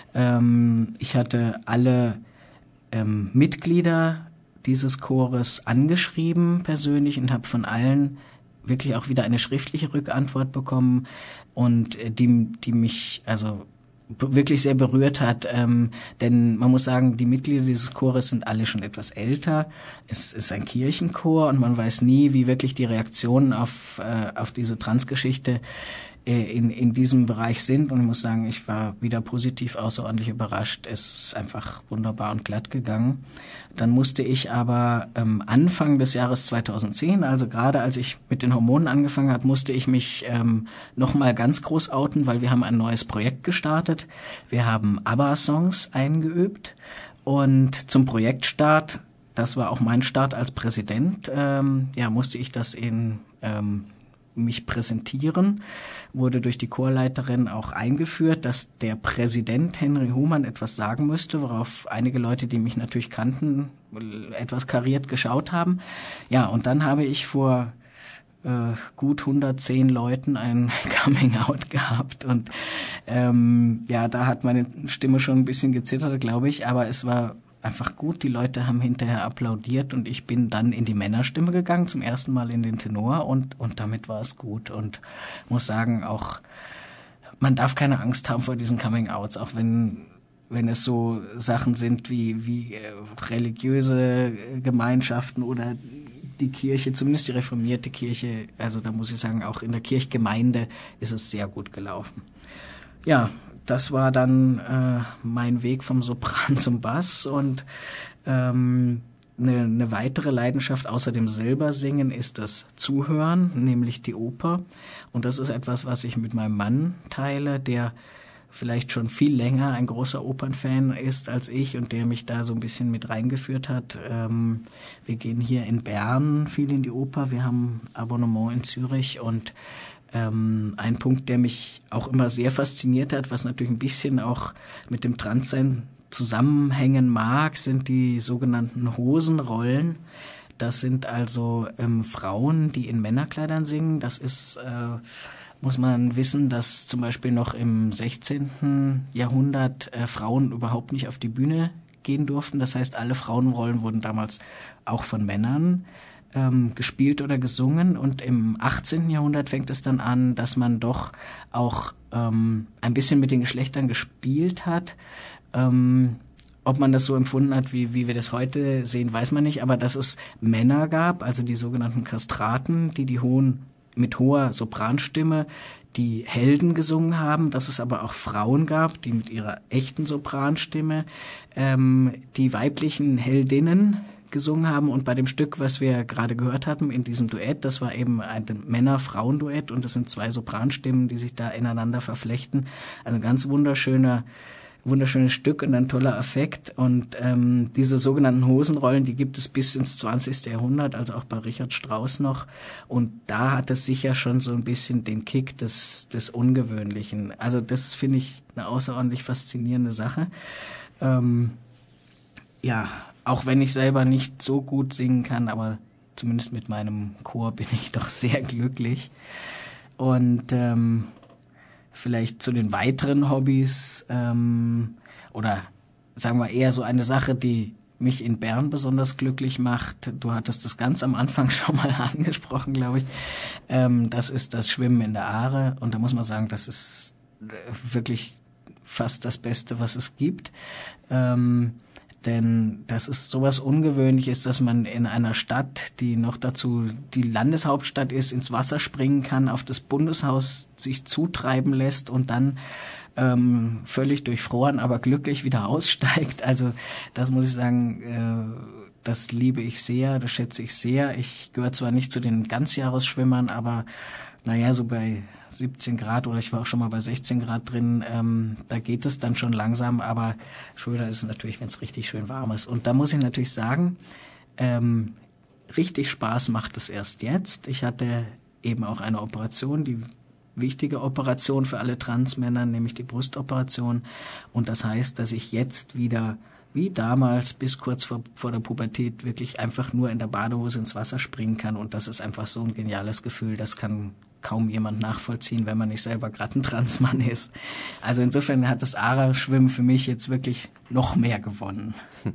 S3: Ähm, ich hatte alle ähm, Mitglieder dieses Chores angeschrieben persönlich und habe von allen wirklich auch wieder eine schriftliche Rückantwort bekommen und die, die mich also wirklich sehr berührt hat, ähm, denn man muss sagen, die Mitglieder dieses Chores sind alle schon etwas älter. Es ist ein Kirchenchor und man weiß nie, wie wirklich die Reaktionen auf äh, auf diese Transgeschichte äh, in in diesem Bereich sind. Und ich muss sagen, ich war wieder positiv außerordentlich überrascht. Es ist einfach wunderbar und glatt gegangen. Dann musste ich aber ähm, Anfang des Jahres zweitausendzehn, also gerade als ich mit den Hormonen angefangen habe, musste ich mich ähm, nochmal ganz groß outen, weil wir haben ein neues Projekt gestartet. Wir haben ABBA-Songs eingeübt und zum Projektstart, das war auch mein Start als Präsident, ähm, ja, musste ich das in ähm, mich präsentieren, wurde durch die Chorleiterin auch eingeführt, dass der Präsident Henry Humann etwas sagen müsste, worauf einige Leute, die mich natürlich kannten, etwas kariert geschaut haben. Ja, und dann habe ich vor äh, gut hundertzehn Leuten ein Coming-out gehabt und ähm, ja, da hat meine Stimme schon ein bisschen gezittert, glaube ich, aber es war einfach gut. Die Leute haben hinterher applaudiert und ich bin dann in die Männerstimme gegangen, zum ersten Mal in den Tenor und und damit war es gut und muss sagen, auch man darf keine Angst haben vor diesen Coming-outs, auch wenn wenn es so Sachen sind wie wie äh, religiöse Gemeinschaften oder die Kirche, zumindest die reformierte Kirche, also da muss ich sagen, auch in der Kirchgemeinde ist es sehr gut gelaufen. Ja, das war dann äh, mein Weg vom Sopran zum Bass und ähm, eine, eine weitere Leidenschaft außer dem selber Singen ist das Zuhören, nämlich die Oper. Und das ist etwas, was ich mit meinem Mann teile, der vielleicht schon viel länger ein großer Opernfan ist als ich und der mich da so ein bisschen mit reingeführt hat. Ähm, wir gehen hier in Bern viel in die Oper, wir haben Abonnement in Zürich und ähm, ein Punkt, der mich auch immer sehr fasziniert hat, was natürlich ein bisschen auch mit dem Transsein zusammenhängen mag, sind die sogenannten Hosenrollen. Das sind also ähm, Frauen, die in Männerkleidern singen. Das ist... Äh, muss man wissen, dass zum Beispiel noch im sechzehnten Jahrhundert äh, Frauen überhaupt nicht auf die Bühne gehen durften. Das heißt, alle Frauenrollen wurden damals auch von Männern ähm, gespielt oder gesungen. Und im achtzehnten Jahrhundert fängt es dann an, dass man doch auch ähm, ein bisschen mit den Geschlechtern gespielt hat. Ähm, Ob man das so empfunden hat, wie, wie wir das heute sehen, weiß man nicht. Aber dass es Männer gab, also die sogenannten Kastraten, die die hohen mit hoher Sopranstimme die Helden gesungen haben, dass es aber auch Frauen gab, die mit ihrer echten Sopranstimme ähm, die weiblichen Heldinnen gesungen haben. Und bei dem Stück, was wir gerade gehört hatten, in diesem Duett, das war eben ein Männer-Frauen-Duett und es sind zwei Sopranstimmen, die sich da ineinander verflechten. Also ein ganz wunderschöner wunderschönes Stück und ein toller Effekt. Und ähm, diese sogenannten Hosenrollen, die gibt es bis ins zwanzigste Jahrhundert, also auch bei Richard Strauss noch. Und da hat es sicher schon so ein bisschen den Kick des, des Ungewöhnlichen. Also das finde ich eine außerordentlich faszinierende Sache. Ähm, ja, auch wenn ich selber nicht so gut singen kann, aber zumindest mit meinem Chor bin ich doch sehr glücklich. Und ähm, vielleicht zu den weiteren Hobbys ähm, oder sagen wir eher so eine Sache, die mich in Bern besonders glücklich macht. Du hattest das ganz am Anfang schon mal angesprochen, glaube ich. Ähm, das ist das Schwimmen in der Aare und da muss man sagen, das ist wirklich fast das Beste, was es gibt. Ähm, Denn das ist sowas Ungewöhnliches, dass man in einer Stadt, die noch dazu die Landeshauptstadt ist, ins Wasser springen kann, auf das Bundeshaus sich zutreiben lässt und dann ähm, völlig durchfroren, aber glücklich wieder aussteigt. Also das muss ich sagen, äh, das liebe ich sehr, das schätze ich sehr. Ich gehöre zwar nicht zu den Ganzjahresschwimmern, aber naja, so bei siebzehn Grad oder ich war auch schon mal bei sechzehn Grad drin, ähm, da geht es dann schon langsam, aber schöner ist es natürlich, wenn es richtig schön warm ist. Und da muss ich natürlich sagen, ähm, richtig Spaß macht es erst jetzt. Ich hatte eben auch eine Operation, die wichtige Operation für alle Transmänner, nämlich die Brustoperation. Und das heißt, dass ich jetzt wieder wie damals bis kurz vor, vor der Pubertät wirklich einfach nur in der Badehose ins Wasser springen kann. Und das ist einfach so ein geniales Gefühl, das kann kaum jemand nachvollziehen, wenn man nicht selber gerade ein Transmann ist. Also insofern hat das Aare-Schwimmen für mich jetzt wirklich noch mehr gewonnen.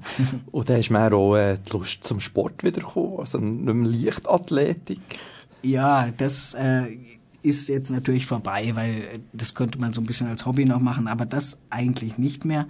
S2: Und dann ist mir auch äh, die Lust zum Sport wiedergekommen, also nicht mehr Leichtathletik.
S3: Ja, das äh, ist jetzt natürlich vorbei, weil das könnte man so ein bisschen als Hobby noch machen, aber das eigentlich nicht mehr.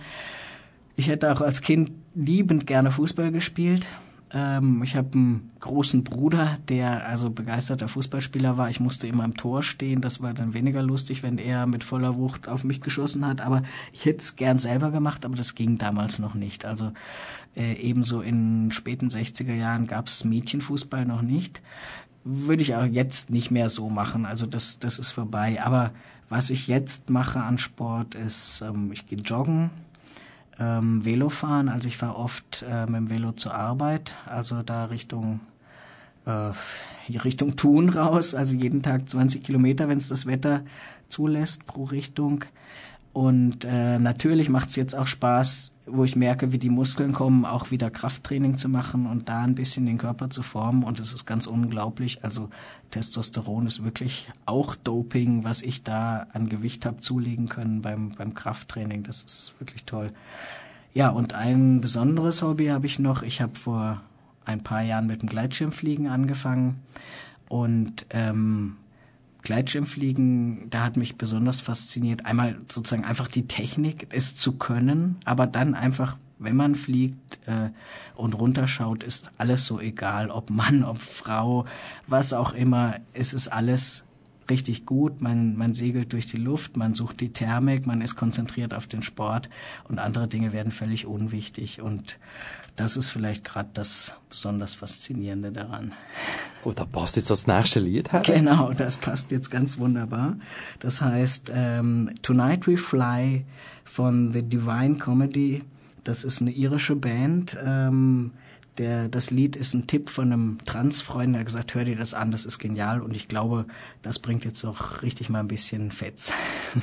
S3: Ich hätte auch als Kind liebend gerne Fußball gespielt. Ähm, ich habe einen großen Bruder, der also begeisterter Fußballspieler war. Ich musste immer im Tor stehen. Das war dann weniger lustig, wenn er mit voller Wucht auf mich geschossen hat. Aber ich hätte es gern selber gemacht, aber das ging damals noch nicht. Also äh, ebenso in späten sechziger Jahren gab es Mädchenfußball noch nicht. Würde ich auch jetzt nicht mehr so machen. Also das, das ist vorbei. Aber was ich jetzt mache an Sport ist, ähm, ich gehe joggen. Ähm, Velofahren, also ich fahre oft äh, mit dem Velo zur Arbeit, also da Richtung äh, Richtung Thun raus, also jeden Tag zwanzig Kilometer, wenn es das Wetter zulässt, pro Richtung. Und äh, natürlich macht es jetzt auch Spaß, wo ich merke, wie die Muskeln kommen, auch wieder Krafttraining zu machen und da ein bisschen den Körper zu formen. Und es ist ganz unglaublich. Also Testosteron ist wirklich auch Doping, was ich da an Gewicht habe zulegen können beim, beim Krafttraining. Das ist wirklich toll. Ja, und ein besonderes Hobby habe ich noch. Ich habe vor ein paar Jahren mit dem Gleitschirmfliegen angefangen. Und ähm, Gleitschirmfliegen, da hat mich besonders fasziniert, einmal sozusagen einfach die Technik, es zu können, aber dann einfach wenn man fliegt äh, und runterschaut, ist alles so egal, ob Mann, ob Frau, was auch immer, es ist alles richtig gut, man, man segelt durch die Luft, man sucht die Thermik, man ist konzentriert auf den Sport und andere Dinge werden völlig unwichtig und das ist vielleicht gerade das besonders Faszinierende daran.
S2: Oh, da passt jetzt das nächste Lied her.
S3: Genau, das passt jetzt ganz wunderbar. Das heißt ähm, Tonight We Fly von The Divine Comedy. Das ist eine irische Band. Ähm, Der, das Lied ist ein Tipp von einem Transfreund, der hat gesagt, hör dir das an, das ist genial und ich glaube, das bringt jetzt auch richtig mal ein bisschen Fetz.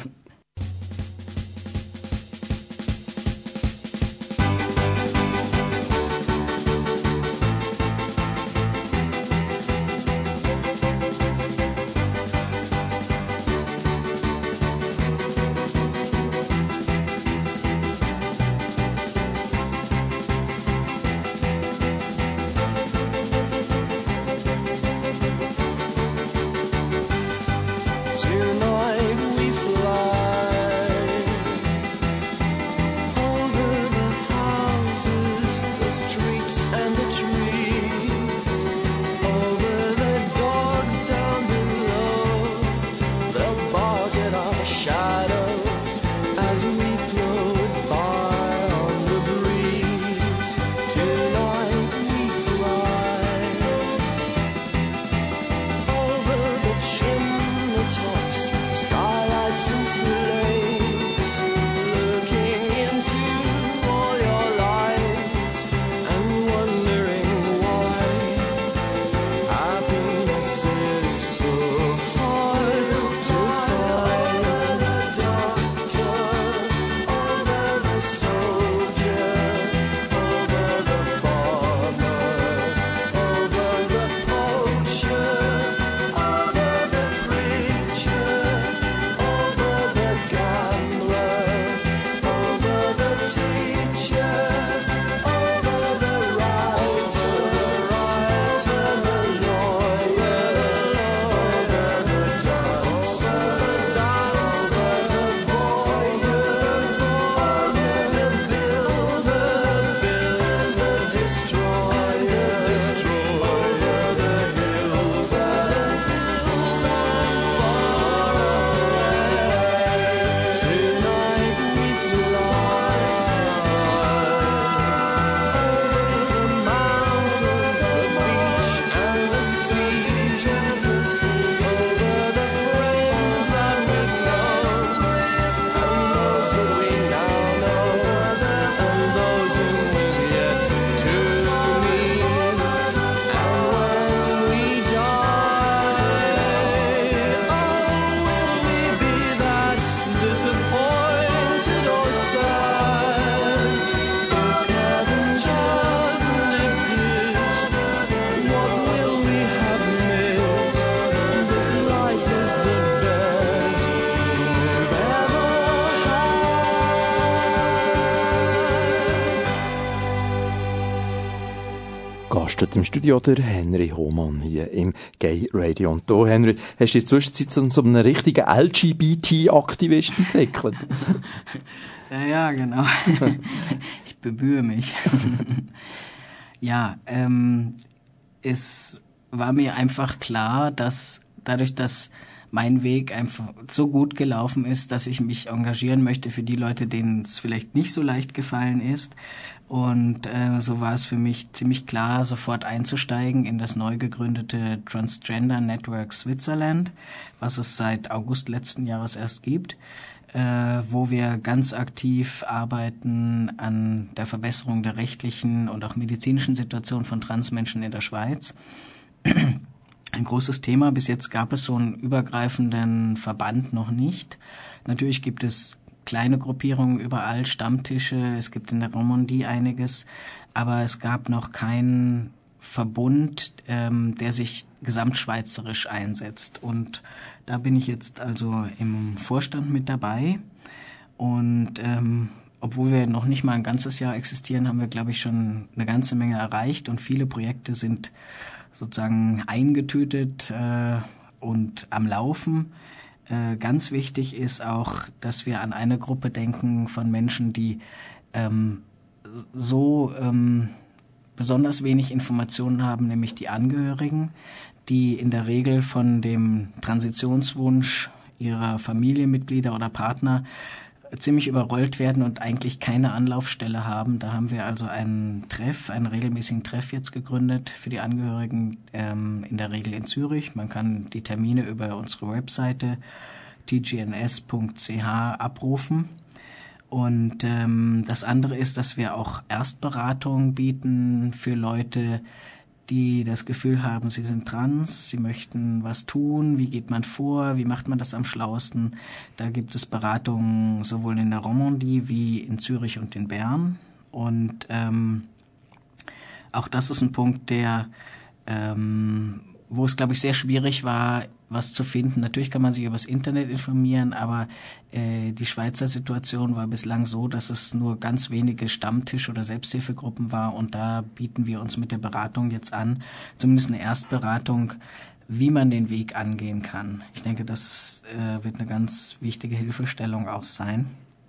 S2: Gast im Studio der Henry Hohmann hier im Gay Radio. Und da, Henry, hast du in der Zwischenzeit so, so einen richtigen L G B T-Aktivist entwickelt?
S3: Ja, ja, genau. Ich bemühe mich. Ja, ähm, es war mir einfach klar, dass dadurch, dass mein Weg einfach so gut gelaufen ist, dass ich mich engagieren möchte für die Leute, denen es vielleicht nicht so leicht gefallen ist. Und äh, so war es für mich ziemlich klar, sofort einzusteigen in das neu gegründete Transgender Network Switzerland, was es seit August letzten Jahres erst gibt, äh, wo wir ganz aktiv arbeiten an der Verbesserung der rechtlichen und auch medizinischen Situation von Transmenschen in der Schweiz. Ein großes Thema. Bis jetzt gab es so einen übergreifenden Verband noch nicht. Natürlich gibt es kleine Gruppierungen überall, Stammtische, es gibt in der Romandie einiges, aber es gab noch keinen Verbund, ähm, der sich gesamtschweizerisch einsetzt. Und da bin ich jetzt also im Vorstand mit dabei. Und ähm, obwohl wir noch nicht mal ein ganzes Jahr existieren, haben wir, glaube ich, schon eine ganze Menge erreicht und viele Projekte sind sozusagen eingetütet äh, und am Laufen. Äh, ganz wichtig ist auch, dass wir an eine Gruppe denken von Menschen, die ähm, so ähm, besonders wenig Informationen haben, nämlich die Angehörigen, die in der Regel von dem Transitionswunsch ihrer Familienmitglieder oder Partner ziemlich überrollt werden und eigentlich keine Anlaufstelle haben. Da haben wir also einen Treff, einen regelmäßigen Treff jetzt gegründet für die Angehörigen, ähm, in der Regel in Zürich. Man kann die Termine über unsere Webseite t g n s punkt c h abrufen. Und ähm, das andere ist, dass wir auch Erstberatung bieten für Leute, die das Gefühl haben, sie sind trans, sie möchten was tun, wie geht man vor, wie macht man das am schlauesten. Da gibt es Beratungen sowohl in der Romandie wie in Zürich und in Bern. Und ähm, auch das ist ein Punkt, der, ähm, wo es, glaube ich, sehr schwierig war, was zu finden. Natürlich kann man sich über das Internet informieren, aber äh, die Schweizer Situation war bislang so, dass es nur ganz wenige Stammtisch- oder Selbsthilfegruppen war, und da bieten wir uns mit der Beratung jetzt an, zumindest eine Erstberatung, wie man den Weg angehen kann. Ich denke, das äh, wird eine ganz wichtige Hilfestellung auch sein.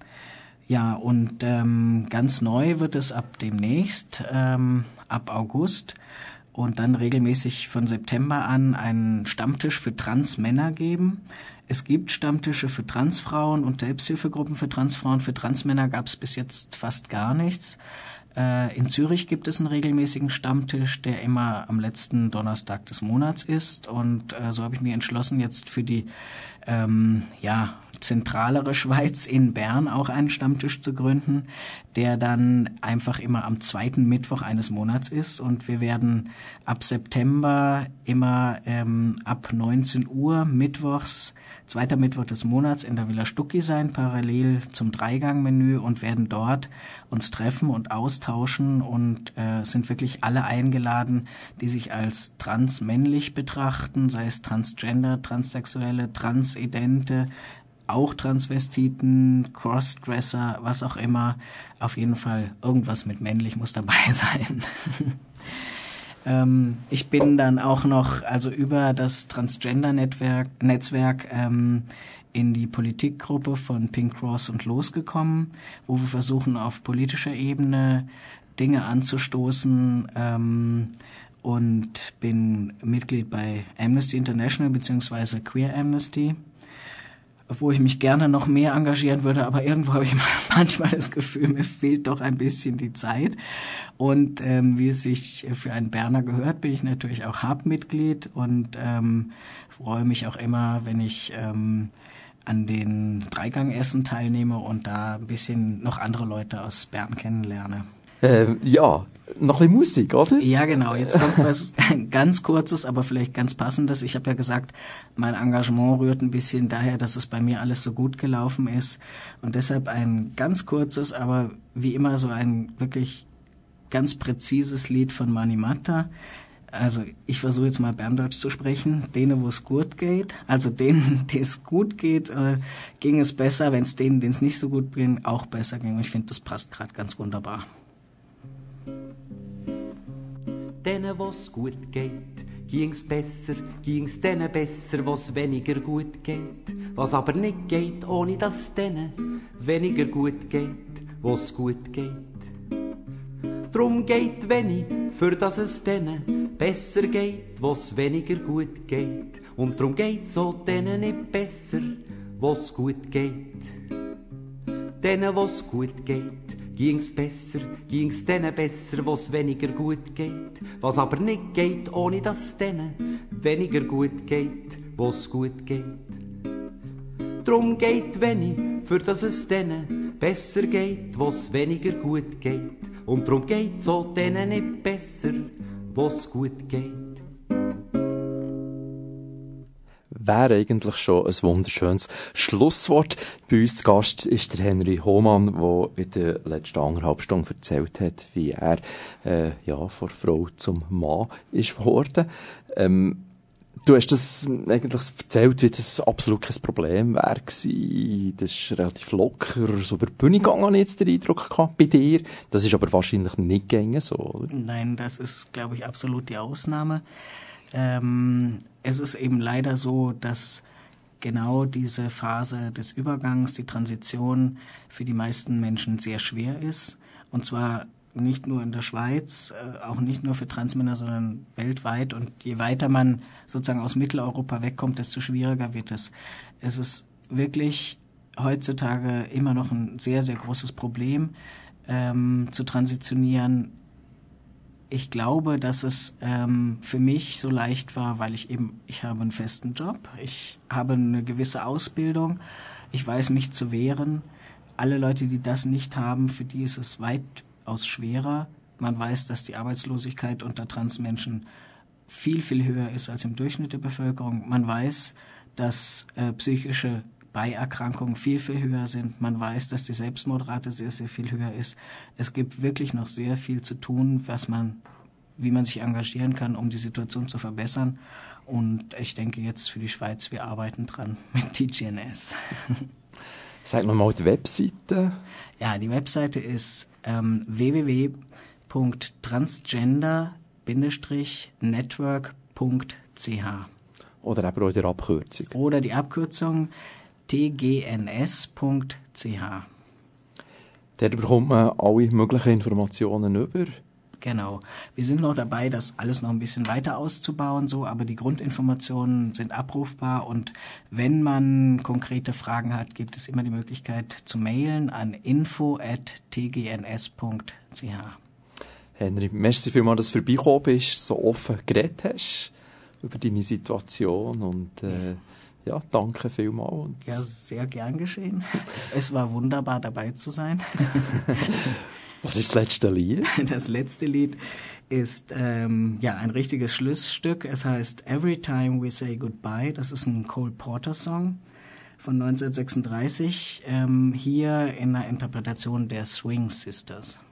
S3: Ja, und ähm, ganz neu wird es ab demnächst, ähm, ab August, und dann regelmäßig von September an einen Stammtisch für Transmänner geben. Es gibt Stammtische für Transfrauen und Selbsthilfegruppen für Transfrauen. Für Transmänner gab es bis jetzt fast gar nichts. Äh, in Zürich gibt es einen regelmäßigen Stammtisch, der immer am letzten Donnerstag des Monats ist. Und äh, so habe ich mir entschlossen, jetzt für die ähm, ja zentralere Schweiz in Bern auch einen Stammtisch zu gründen, der dann einfach immer am zweiten Mittwoch eines Monats ist. Und wir werden ab September immer ähm, ab neunzehn Uhr mittwochs, zweiter Mittwoch des Monats, in der Villa Stucki sein, parallel zum Dreigang-Menü, und werden dort uns treffen und austauschen, und äh, sind wirklich alle eingeladen, die sich als transmännlich betrachten, sei es Transgender, Transsexuelle, Transidente, auch Transvestiten, Crossdresser, was auch immer. Auf jeden Fall irgendwas mit männlich muss dabei sein. ähm, ich bin dann auch noch, also über das Transgender-Netzwerk Netzwerk, ähm, in die Politikgruppe von Pink Cross und losgekommen, wo wir versuchen, auf politischer Ebene Dinge anzustoßen, ähm, und bin Mitglied bei Amnesty International bzw. Queer Amnesty, wo ich mich gerne noch mehr engagieren würde, aber irgendwo habe ich manchmal das Gefühl, mir fehlt doch ein bisschen die Zeit. Und ähm, wie es sich für einen Berner gehört, bin ich natürlich auch H A B-Mitglied und ähm, freue mich auch immer, wenn ich ähm, an den Dreigangessen teilnehme und da ein bisschen noch andere Leute aus Bern kennenlerne.
S2: Ähm, ja, noch ein bisschen Musik, oder?
S3: Ja, genau. Jetzt kommt was ganz Kurzes, aber vielleicht ganz Passendes. Ich habe ja gesagt, mein Engagement rührt ein bisschen daher, dass es bei mir alles so gut gelaufen ist. Und deshalb ein ganz kurzes, aber wie immer so ein wirklich ganz präzises Lied von Mani Matta. Also ich versuche jetzt mal Berndeutsch zu sprechen. Denen, wo es gut geht, also denen, denen es gut geht, äh, ging es besser. Wenn es denen, denen es nicht so gut ging, auch besser ging. Und ich finde, das passt gerade ganz wunderbar.
S10: Denen, wo's gut geht, ging's besser, ging's denen besser, wo's weniger gut geht. Was aber nicht geht, ohne dass denen weniger gut geht, wo's gut geht. Drum geht wenig, für dass es denen besser geht, wo's weniger gut geht. Und drum geht's auch denen nicht besser, wo's gut geht. Denen, wo's gut geht, ging's besser, ging's denen besser, wo's weniger gut geht. Was aber nicht geht, ohne dass denen weniger gut geht, wo's gut geht. Drum geht wenig, für dass es denen besser geht, wo's weniger gut geht. Und drum geht's auch denen nicht besser, wo's gut geht.
S2: Wäre eigentlich schon ein wunderschönes Schlusswort. Bei uns zu Gast ist der Henry Hohmann, der in der letzten anderthalb Stunden erzählt hat, wie er äh, ja, von Frau zum Mann ist geworden. Ähm, du hast das eigentlich erzählt, wie das absolut kein Problem wäre gewesen. Das ist relativ locker so über die Bühne gegangen, habe ich jetzt den Eindruck gehabt, bei dir. Das ist aber wahrscheinlich nicht gegangen so, oder?
S3: Nein, das ist, glaube ich, absolut die Ausnahme. Ähm, es ist eben leider so, dass genau diese Phase des Übergangs, die Transition für die meisten Menschen sehr schwer ist. Und zwar nicht nur in der Schweiz, äh, auch nicht nur für Transmänner, sondern weltweit. Und je weiter man sozusagen aus Mitteleuropa wegkommt, desto schwieriger wird es. Es ist wirklich heutzutage immer noch ein sehr, sehr großes Problem, ähm, zu transitionieren. Ich glaube, dass es ähm, für mich so leicht war, weil ich eben, ich habe einen festen Job, ich habe eine gewisse Ausbildung, ich weiß mich zu wehren. Alle Leute, die das nicht haben, für die ist es weitaus schwerer. Man weiß, dass die Arbeitslosigkeit unter Transmenschen viel, viel höher ist als im Durchschnitt der Bevölkerung. Man weiß, dass äh, psychische Beierkrankungen viel, viel höher sind. Man weiß, dass die Selbstmordrate sehr, sehr viel höher ist. Es gibt wirklich noch sehr viel zu tun, was man, wie man sich engagieren kann, um die Situation zu verbessern. Und ich denke jetzt für die Schweiz, wir arbeiten dran mit T G N S.
S2: Sag nochmal die Webseite.
S3: Ja, die Webseite ist ähm, w w w punkt transgender network punkt c h.
S2: Oder eben auch die Abkürzung.
S3: Oder die Abkürzung t g n s punkt c h.
S2: Dort bekommt man alle möglichen Informationen über.
S3: Genau. Wir sind noch dabei, das alles noch ein bisschen weiter auszubauen, so, aber die Grundinformationen sind abrufbar und wenn man konkrete Fragen hat, gibt es immer die Möglichkeit zu mailen an info at t g n s punkt c h.
S2: Henry, merci vielmals, dass du vorbeigekommen bist, so offen geredet hast über deine Situation und äh, ja, danke vielmals.
S3: Ja, sehr gern geschehen. Es war wunderbar, dabei zu sein.
S2: Was ist das letzte Lied?
S3: Das letzte Lied ist ähm, ja ein richtiges Schlussstück. Es heißt Every Time We Say Goodbye. Das ist ein Cole Porter Song von neunzehnhundertsechsunddreißig. Ähm, hier in einer Interpretation der Swing Sisters.